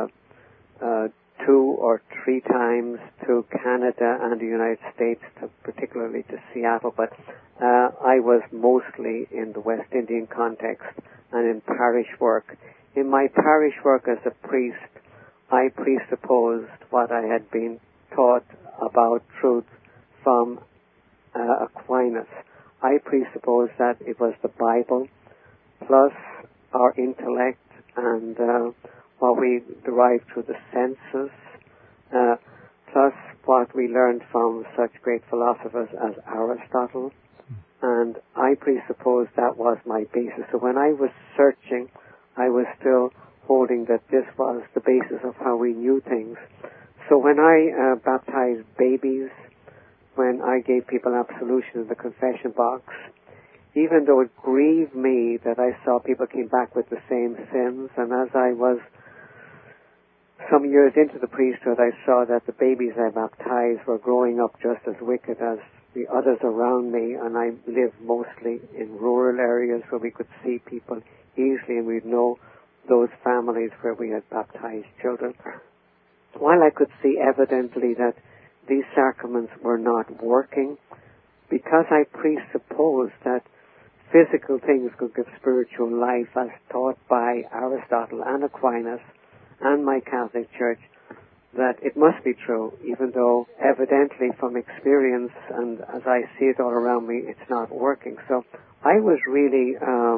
2 or 3 times to Canada and the United States, particularly to Seattle, but I was mostly in the West Indian context and in parish work. In my parish work as a priest, I presupposed what I had been taught about truth from Aquinas. I presupposed that it was the Bible plus our intellect and what we derived through the senses, plus what we learned from such great philosophers as Aristotle. And I presupposed that was my basis. So when I was searching, I was still holding that this was the basis of how we knew things. So when I baptized babies, when I gave people absolution in the confession box, even though it grieved me that I saw people came back with the same sins, and as I was some years into the priesthood, I saw that the babies I baptized were growing up just as wicked as the others around me, and I lived mostly in rural areas where we could see people easily, and we'd know those families where we had baptized children. While I could see evidently that these sacraments were not working, because I presupposed that physical things could give spiritual life as taught by Aristotle and Aquinas and my Catholic Church, that it must be true, even though evidently from experience and as I see it all around me, it's not working. So I was really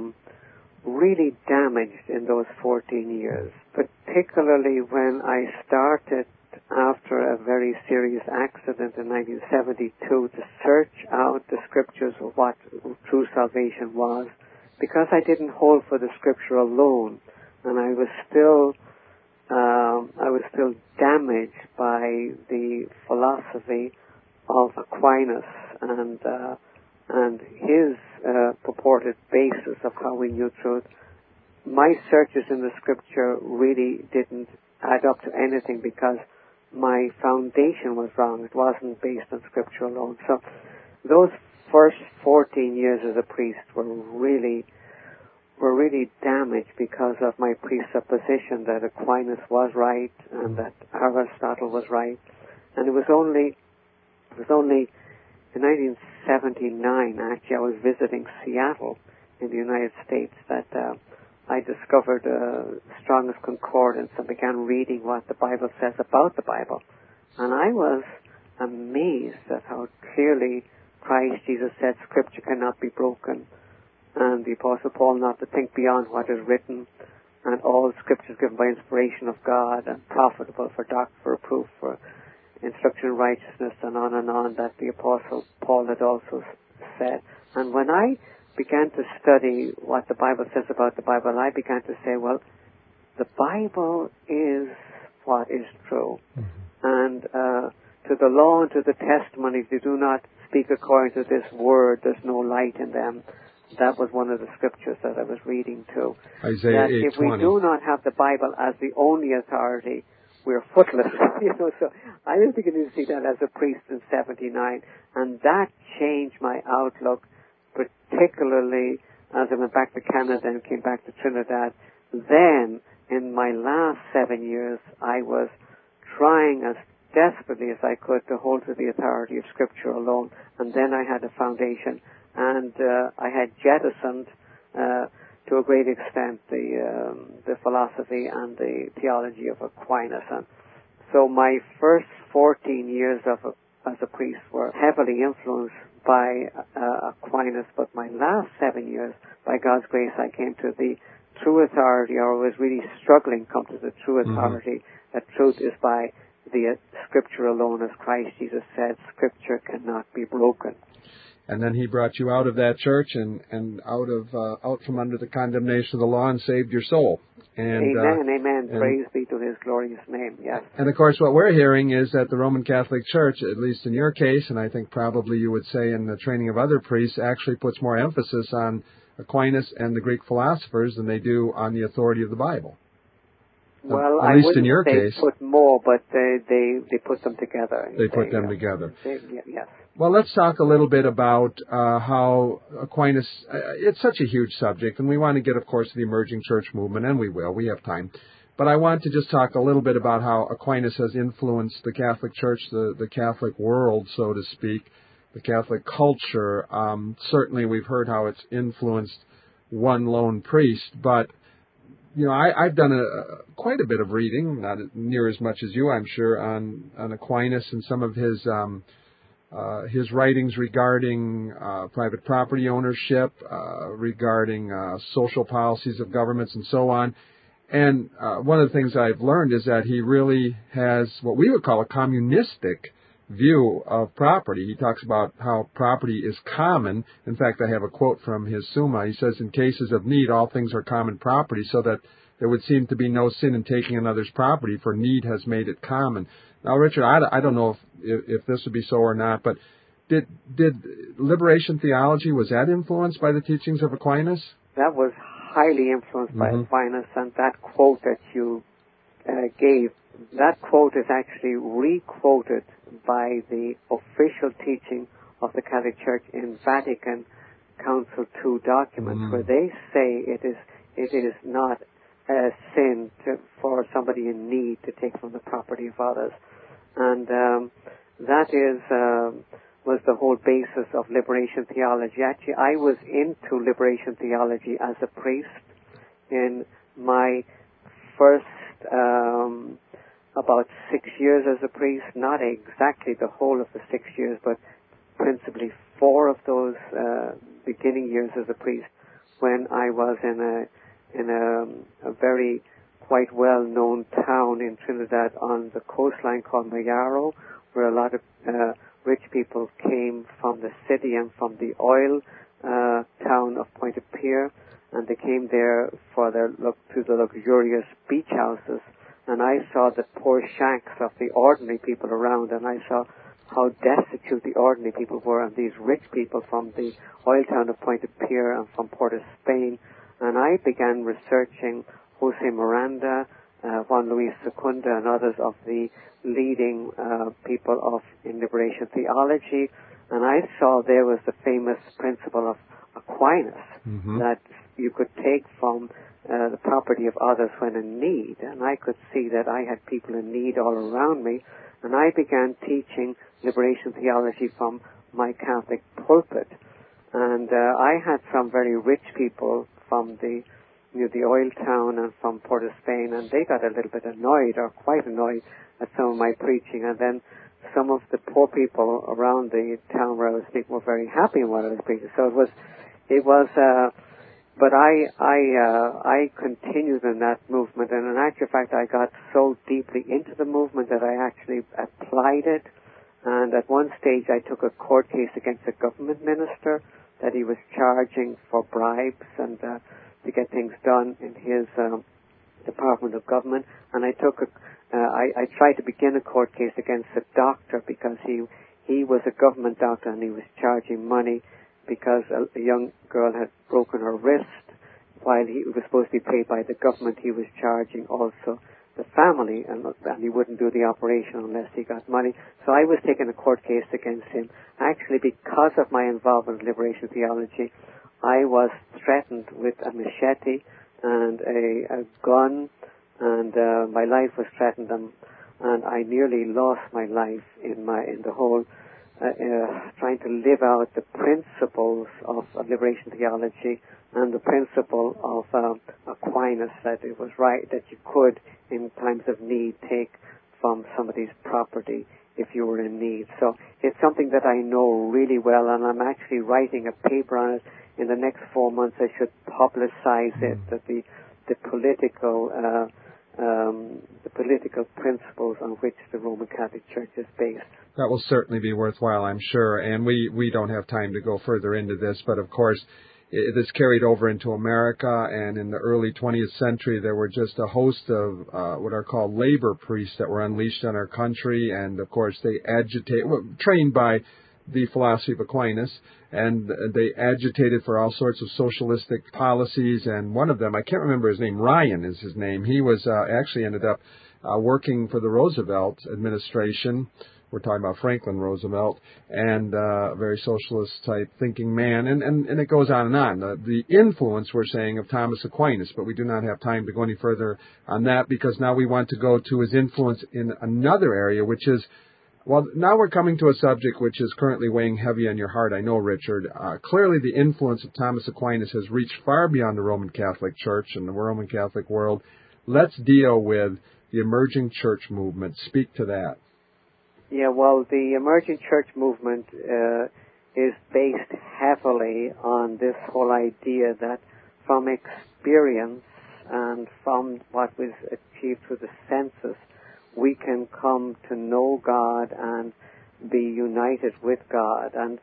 damaged in those 14 years, particularly when I started after a very serious accident in 1972 to search out the scriptures of what true salvation was, because I didn't hold for the scripture alone, and I was still damaged by the philosophy of Aquinas and his purported basis of how we knew truth. My searches in the scripture really didn't add up to anything because my foundation was wrong. It wasn't based on scripture alone. So those first 14 years as a priest were really damaged because of my presupposition that Aquinas was right and that Aristotle was right. And it was only in 1979, actually, I was visiting Seattle in the United States, that I discovered Strong's Concordance and began reading what the Bible says about the Bible. And I was amazed at how clearly Christ Jesus said Scripture cannot be broken, and the Apostle Paul not to think beyond what is written, and all Scripture is given by inspiration of God and profitable for doctrine, for reproof, for instruction in righteousness, and on, that the Apostle Paul had also said. And when I began to study what the Bible says about the Bible, I began to say, well, the Bible is what is true. Mm-hmm. And to the law and to the testimony, if you do not speak according to this word, there's no light in them. That was one of the scriptures that I was reading too. Isaiah 8:20. If we do not have the Bible as the only authority, we're footless. So I was beginning to see that as a priest in 79, and that changed my outlook, particularly as I went back to Canada and came back to Trinidad. Then, in my last 7 years, I was trying as desperately as I could to hold to the authority of Scripture alone, and then I had a foundation, and I had jettisoned to a great extent the philosophy and the theology of Aquinas. And so my first 14 years as a priest were heavily influenced by Aquinas, but my last 7 years, by God's grace, I came to the true authority, or was really struggling to come to the true authority, that truth is by the Scripture alone, as Christ Jesus said, Scripture cannot be broken. And then he brought you out of that church and out from under the condemnation of the law and saved your soul. And, amen. Praise be to his glorious name, yes. And of course what we're hearing is that the Roman Catholic Church, at least in your case, and I think probably you would say in the training of other priests, actually puts more emphasis on Aquinas and the Greek philosophers than they do on the authority of the Bible. Well, at least in your case, put more, but they put them together. They put them together. Yes. Well, let's talk a little bit about how Aquinas, it's such a huge subject, and we want to get, of course, to the emerging church movement, and we will. We have time. But I want to just talk a little bit about how Aquinas has influenced the Catholic Church, the Catholic world, so to speak, the Catholic culture. Certainly we've heard how it's influenced one lone priest, but you know, I've done quite a bit of reading, not near as much as you, I'm sure, on Aquinas and some of his writings regarding private property ownership, regarding social policies of governments and so on. And one of the things I've learned is that he really has what we would call a communistic view of property. He talks about how property is common. In fact, I have a quote from his Summa. He says, in cases of need, all things are common property, so that there would seem to be no sin in taking another's property, for need has made it common. Now, Richard, I don't know if this would be so or not, but did liberation theology, was that influenced by the teachings of Aquinas? That was highly influenced by Aquinas, and that quote that you gave, that quote is actually re-quoted by the official teaching of the Catholic Church in Vatican Council II documents, where they say it is not a sin for somebody in need to take from the property of others. And that was the whole basis of liberation theology. Actually, I was into liberation theology as a priest in my first about 6 years as a priest, not exactly the whole of the 6 years, but principally 4 of those beginning years as a priest, when I was in a very quite well-known town in Trinidad on the coastline called Mayaro, where a lot of rich people came from the city and from the oil town of Pointe-à-Pierre, and they came there for to the luxurious beach houses. And I saw the poor shacks of the ordinary people around, and I saw how destitute the ordinary people were, and these rich people from the oil town of Pointe-à-Pierre and from Port of Spain. And I began researching Jose Miranda, Juan Luis Secunda, and others of the leading people in liberation theology. And I saw there was the famous principle of Aquinas, that you could take from the property of others when in need. And I could see that I had people in need all around me. And I began teaching liberation theology from my Catholic pulpit. And I had some very rich people from the oil town and from Port of Spain, and they got a little bit annoyed, or quite annoyed, at some of my preaching. And then some of the poor people around the town where I was speaking were very happy in what I was preaching. So but I continued in that movement, and in actual fact I got so deeply into the movement that I actually applied it. And at one stage I took a court case against a government minister that he was charging for bribes and to get things done in his Department of Government. And I tried to begin a court case against a doctor because he was a government doctor and he was charging money because a young girl had broken her wrist. While he was supposed to be paid by the government, he was charging also the family, and he wouldn't do the operation unless he got money. So I was taking a court case against him. Actually, because of my involvement in liberation theology, I was threatened with a machete and a gun, and my life was threatened, and I nearly lost my life in the whole trying to live out the principles of liberation theology and the principle of Aquinas, that it was right that you could, in times of need, take from somebody's property if you were in need. So it's something that I know really well, and I'm actually writing a paper on it. In the next 4 months I should publicize it, that the political principles on which the Roman Catholic Church is based. That will certainly be worthwhile, I'm sure, and we don't have time to go further into this, but of course this carried over into America, and in the early 20th century there were just a host of what are called labor priests that were unleashed on our country, and of course they trained by the philosophy of Aquinas, and they agitated for all sorts of socialistic policies, and one of them, I can't remember his name, Ryan is his name, he was actually ended up working for the Roosevelt administration. We're talking about Franklin Roosevelt, and a very socialist-type thinking man, and it goes on and on. The influence, we're saying, of Thomas Aquinas, but we do not have time to go any further on that, because now we want to go to his influence in another area, which is, well, now we're coming to a subject which is currently weighing heavy on your heart, I know, Richard. Clearly the influence of Thomas Aquinas has reached far beyond the Roman Catholic Church and the Roman Catholic world. Let's deal with the emerging church movement. Speak to that. Yeah, well, the emerging church movement is based heavily on this whole idea that from experience and from what was achieved through the senses, we can come to know God and be united with God. And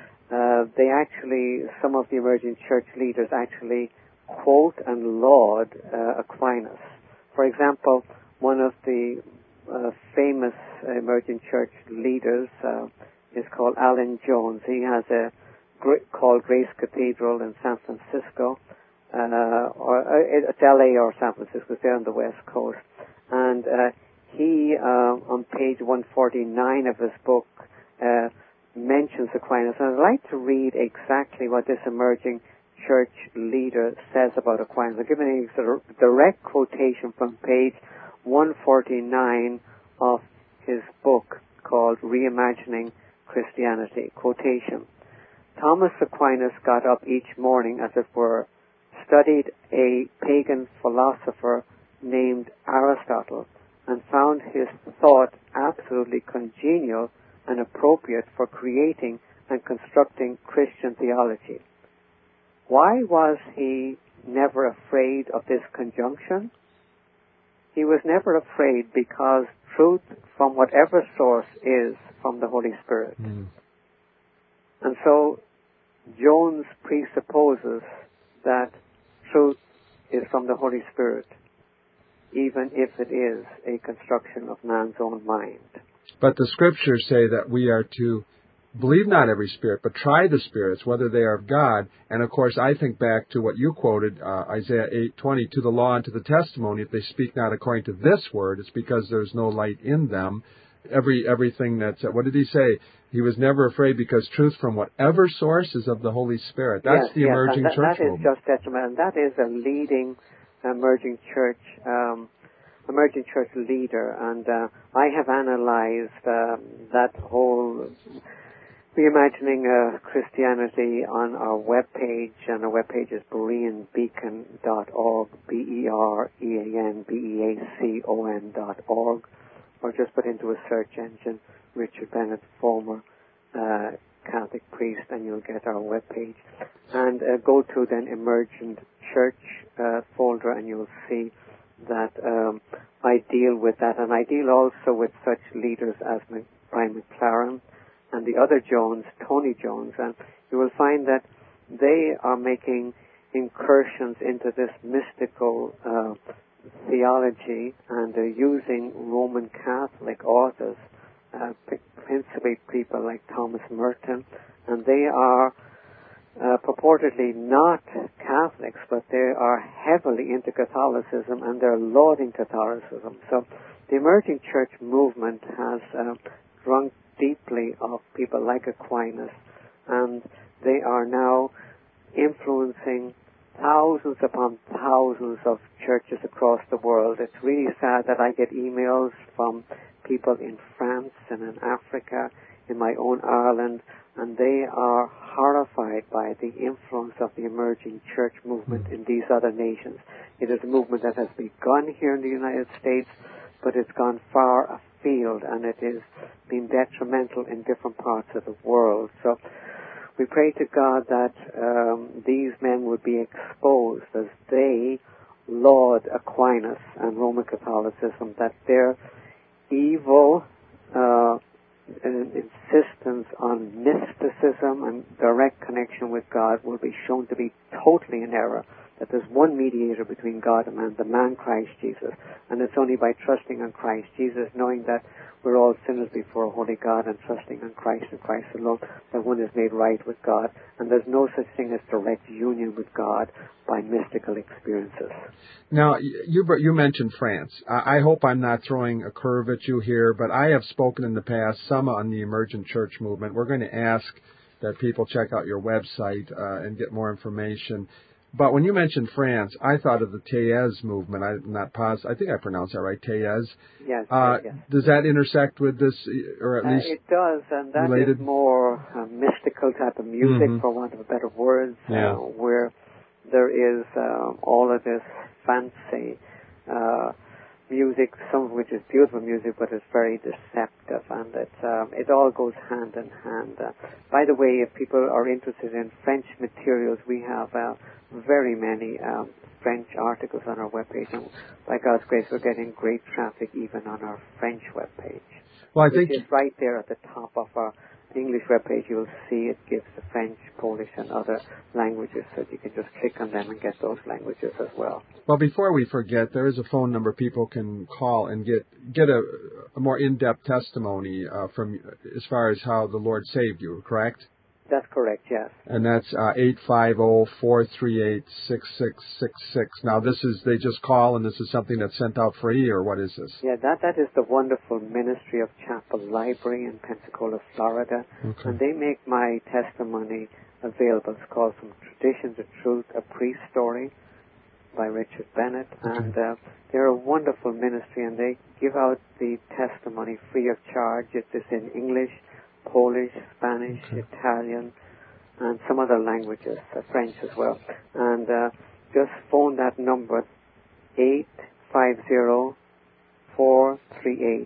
some of the emerging church leaders actually quote and laud Aquinas. For example, one of the famous emerging church leaders is called Alan Jones. He has a group called Grace Cathedral in San Francisco, it's LA or San Francisco, it's there on the West Coast. And he, on page 149 of his book, mentions Aquinas. And I'd like to read exactly what this emerging church leader says about Aquinas. I'll give you a direct quotation from page 149 of his book called Reimagining Christianity. Quotation: Thomas Aquinas got up each morning, as it were, studied a pagan philosopher named Aristotle, and found his thought absolutely congenial and appropriate for creating and constructing Christian theology. Why was he never afraid of this conjunction? He was never afraid because truth from whatever source is from the Holy Spirit. And so Jones presupposes that truth is from the Holy Spirit, even if it is a construction of man's own mind. But the scriptures say that we are to believe not every spirit, but try the spirits, whether they are of God. And of course, I think back to what you quoted, Isaiah 8:20, to the law and to the testimony. If they speak not according to this word, it's because there's no light in them. Everything that's, what did he say? He was never afraid because truth from whatever source is of the Holy Spirit. That's the emerging church movement. That is just testament, and that is a leading emerging church leader. And I have analyzed that whole reimagining Christianity on our webpage, and our webpage is BereanBeacon.org, BereanBeacon.org, or just put into a search engine Richard Bennett, former Catholic priest, and you'll get our webpage. And go to then Emergent Church folder, and you'll see that I deal with that, and I deal also with such leaders as Brian McLaren and the other Jones, Tony Jones, and you will find that they are making incursions into this mystical theology, and they're using Roman Catholic authors, principally people like Thomas Merton, and they are purportedly not Catholics, but they are heavily into Catholicism, and they're lauding Catholicism. So the emerging church movement has drunk deeply of people like Aquinas, and they are now influencing thousands upon thousands of churches across the world. It's really sad that I get emails from people in France and in Africa, in my own Ireland, and they are horrified by the influence of the emerging church movement in these other nations. It is a movement that has begun here in the United States, but it's gone far afield, and it has been detrimental in different parts of the world. So we pray to God that these men would be exposed as they laud Aquinas and Roman Catholicism, that their evil insistence on mysticism and direct connection with God will be shown to be totally in error, that there's one mediator between God and man, the man Christ Jesus, and it's only by trusting on Christ Jesus, knowing that we're all sinners before a holy God, and trusting on Christ and Christ alone, that one is made right with God, and there's no such thing as direct union with God by mystical experiences. Now, you mentioned France. I hope I'm not throwing a curve at you here, but I have spoken in the past some on the emergent church movement. We're going to ask that people check out your website and get more information. But when you mentioned France, I thought of the Thèse movement. I'm not positive. I think I pronounced that right, Thèse. Yes, yes. Does that intersect with this, or at least it does, and that related? Is more mystical type of music, for want of a better words, where there is all of this fancy music, some of which is beautiful music, but it's very deceptive, and it all goes hand in hand. By the way, if people are interested in French materials, we have very many French articles on our webpage, and by God's grace, we're getting great traffic even on our French webpage. Well, I think it's right there at the top of our English webpage. You'll see it gives the French, Polish, and other languages, so you can just click on them and get those languages as well. Well, before we forget, there is a phone number people can call and get a more in-depth testimony from as far as how the Lord saved you, correct? That's correct, yes. And that's 850-438-6666. Now, they just call, and this is something that's sent out free, or what is this? Yeah, that is the wonderful ministry of Chapel Library in Pensacola, Florida. Okay. And they make my testimony available. It's called From Tradition to Truth, A Priest Story by Richard Bennett. Okay. And they're a wonderful ministry, and they give out the testimony free of charge. It is in English, Polish, Spanish, Italian, and some other languages, French as well. And just phone that number, 850-438-6666,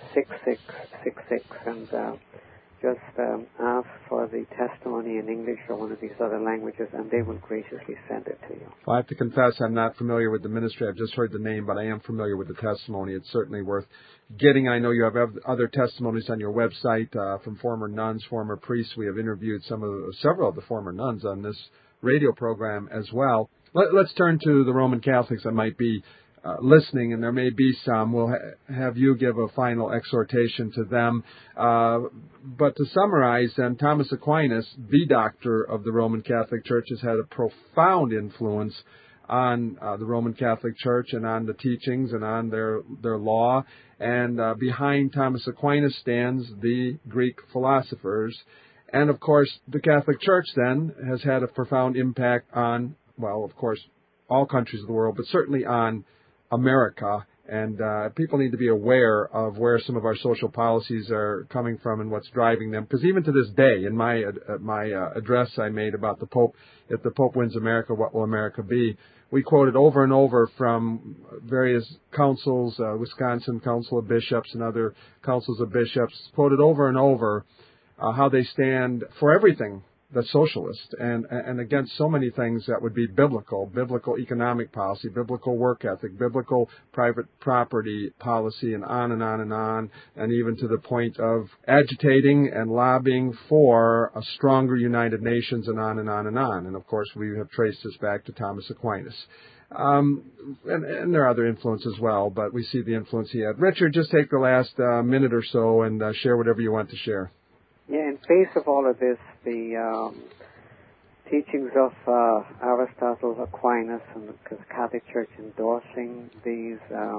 and just ask for the testimony in English or one of these other languages, and they will graciously send it to you. Well, I have to confess I'm not familiar with the ministry. I've just heard the name, but I am familiar with the testimony. It's certainly worth getting. I know you have other testimonies on your website from former nuns, former priests. We have interviewed several of the former nuns on this radio program as well. Let's turn to the Roman Catholics that might be listening, and there may be some. We'll have you give a final exhortation to them. But to summarize, then, Thomas Aquinas, the doctor of the Roman Catholic Church, has had a profound influence on the Roman Catholic Church and on the teachings and on their law. And behind Thomas Aquinas stands the Greek philosophers. And, of course, the Catholic Church, then, has had a profound impact on, well, of course, all countries of the world, but certainly on America And people need to be aware of where some of our social policies are coming from and what's driving them. Because even to this day, in my address I made about the Pope, if the Pope wins America, what will America be? We quoted over and over from various councils, Wisconsin Council of Bishops and other councils of bishops, quoted over and over how they stand for everything that's socialist and against so many things that would be biblical economic policy, biblical work ethic, biblical private property policy, and on and on and on, and even to the point of agitating and lobbying for a stronger United Nations, and on and on and on. And of course, we have traced this back to Thomas Aquinas. And there are other influences as well, but we see the influence he had. Richard, just take the last minute or so and share whatever you want to share. Yeah, in face of all of this, the teachings of Aristotle, Aquinas, and the Catholic Church endorsing these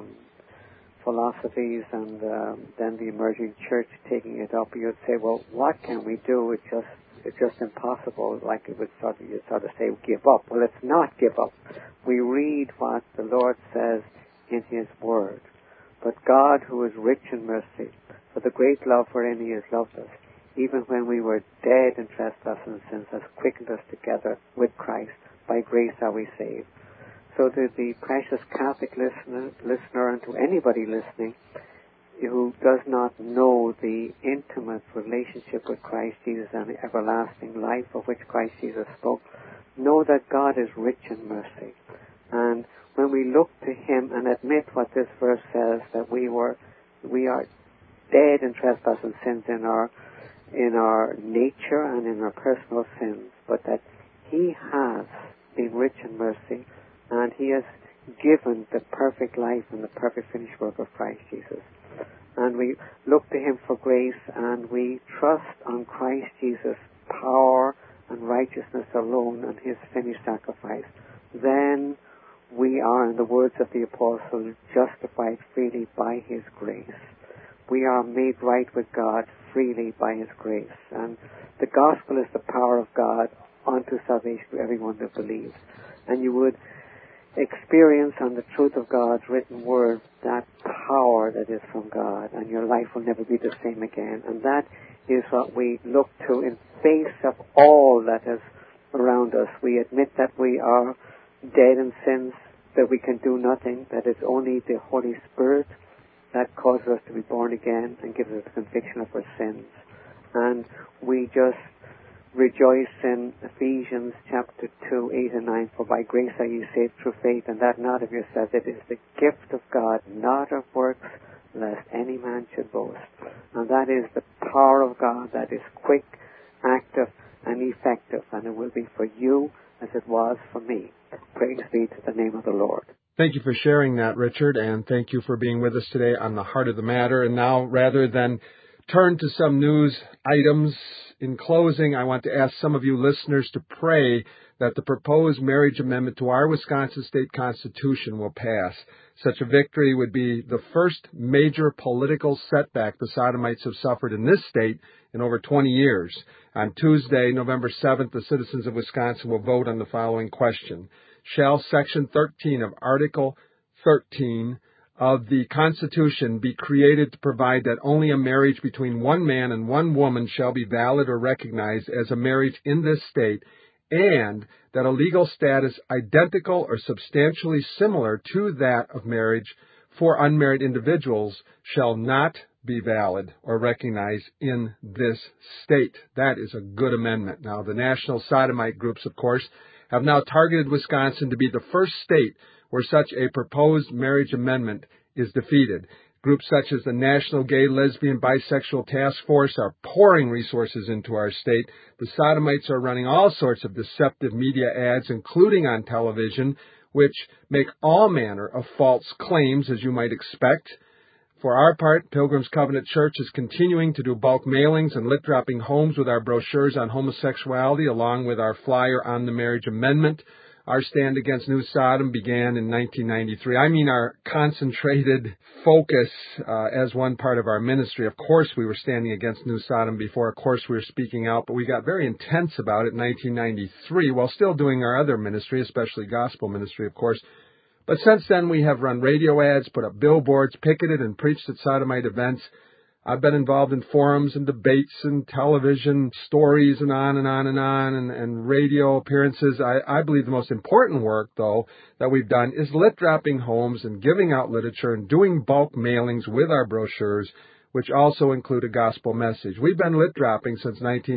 philosophies, and then the emerging church taking it up, you'd say, well, what can we do? It's just impossible. Like it would you'd sort of say, give up. Well, let's not give up. We read what the Lord says in His Word. But God, who is rich in mercy, for the great love wherein He has loved us, even when we were dead in trespasses and sins, has quickened us together with Christ. By grace are we saved. So to the precious Catholic listener, and to anybody listening who does not know the intimate relationship with Christ Jesus and the everlasting life of which Christ Jesus spoke, know that God is rich in mercy. And when we look to Him and admit what this verse says, that we are dead in trespasses and sins in our nature and in our personal sins, but that He has been rich in mercy, and He has given the perfect life and the perfect finished work of Christ Jesus. And we look to Him for grace, and we trust on Christ Jesus' power and righteousness alone and His finished sacrifice. Then we are, in the words of the Apostle, justified freely by His grace. We are made right with God freely by His grace. And the gospel is the power of God unto salvation to everyone that believes. And you would experience on the truth of God's written word that power that is from God, and your life will never be the same again. And that is what we look to in face of all that is around us. We admit that we are dead in sins, that we can do nothing, that it's only the Holy Spirit that causes us to be born again and gives us the conviction of our sins. And we just rejoice in Ephesians chapter 2, 8 and 9, for by grace are you saved through faith, and that not of yourselves, it is the gift of God, not of works, lest any man should boast. And that is the power of God that is quick, active, and effective, and it will be for you as it was for me. Praise be to the name of the Lord. Thank you for sharing that, Richard, and thank you for being with us today on the Heart of the Matter. And now, rather than turn to some news items, in closing, I want to ask some of you listeners to pray that the proposed marriage amendment to our Wisconsin State Constitution will pass. Such a victory would be the first major political setback the Sodomites have suffered in this state in over 20 years. On Tuesday, November 7th, the citizens of Wisconsin will vote on the following question. Shall Section 13 of Article 13 of the Constitution be created to provide that only a marriage between one man and one woman shall be valid or recognized as a marriage in this state, and that a legal status identical or substantially similar to that of marriage for unmarried individuals shall not be valid or recognized in this state. That is a good amendment. Now, the national sodomite groups, of course, have now targeted Wisconsin to be the first state where such a proposed marriage amendment is defeated. Groups such as the National Gay, Lesbian, Bisexual Task Force are pouring resources into our state. The Sodomites are running all sorts of deceptive media ads, including on television, which make all manner of false claims, as you might expect. For our part, Pilgrim's Covenant Church is continuing to do bulk mailings and lit-dropping homes with our brochures on homosexuality, along with our flyer on the marriage amendment. Our stand against New Sodom began in 1993. I mean our concentrated focus as one part of our ministry. Of course, we were standing against New Sodom before. Of course, we were speaking out, but we got very intense about it in 1993 while still doing our other ministry, especially gospel ministry, of course. But since then, we have run radio ads, put up billboards, picketed and preached at sodomite events. I've been involved in forums and debates and television stories and on and on and on and radio appearances. I believe the most important work, though, that we've done is lit dropping homes and giving out literature and doing bulk mailings with our brochures, which also include a gospel message. We've been lit dropping since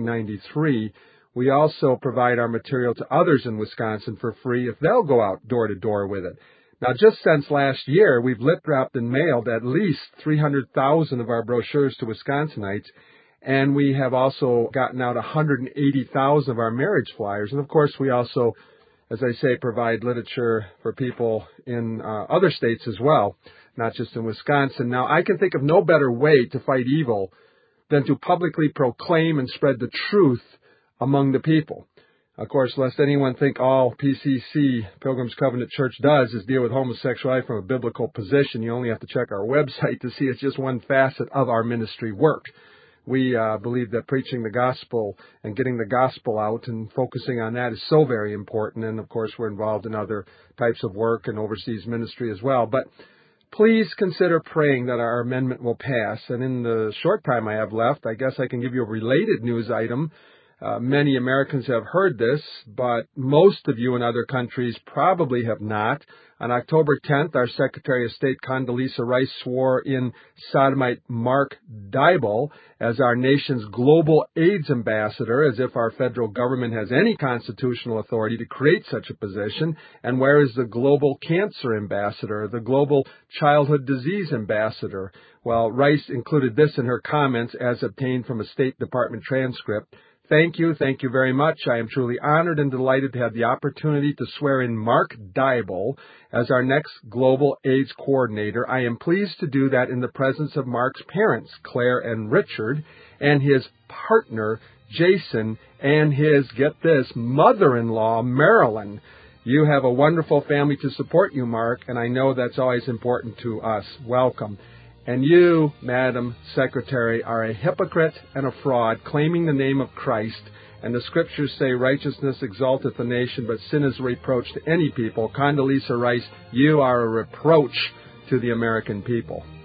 1993. We also provide our material to others in Wisconsin for free if they'll go out door to door with it. Now, just since last year, we've lit dropped and mailed at least 300,000 of our brochures to Wisconsinites, and we have also gotten out 180,000 of our marriage flyers. And, of course, we also, as I say, provide literature for people in other states as well, not just in Wisconsin. Now, I can think of no better way to fight evil than to publicly proclaim and spread the truth among the people. Of course, lest anyone think all PCC, Pilgrim's Covenant Church, does is deal with homosexuality from a biblical position. You only have to check our website to see it's just one facet of our ministry work. We believe that preaching the gospel and getting the gospel out and focusing on that is so very important. And, of course, we're involved in other types of work and overseas ministry as well. But please consider praying that our amendment will pass. And in the short time I have left, I guess I can give you a related news item. Many Americans have heard this, but most of you in other countries probably have not. On October 10th, our Secretary of State, Condoleezza Rice, swore in sodomite Mark Dybul as our nation's global AIDS ambassador, as if our federal government has any constitutional authority to create such a position. And where is the global cancer ambassador, the global childhood disease ambassador? Well, Rice included this in her comments as obtained from a State Department transcript. Thank you very much. I am truly honored and delighted to have the opportunity to swear in Mark Dybul as our next Global AIDS Coordinator. I am pleased to do that in the presence of Mark's parents, Claire and Richard, and his partner, Jason, and his, get this, mother-in-law, Marilyn. You have a wonderful family to support you, Mark, and I know that's always important to us. Welcome. And you, Madam Secretary, are a hypocrite and a fraud, claiming the name of Christ. And the Scriptures say righteousness exalteth a nation, but sin is a reproach to any people. Condoleezza Rice, you are a reproach to the American people.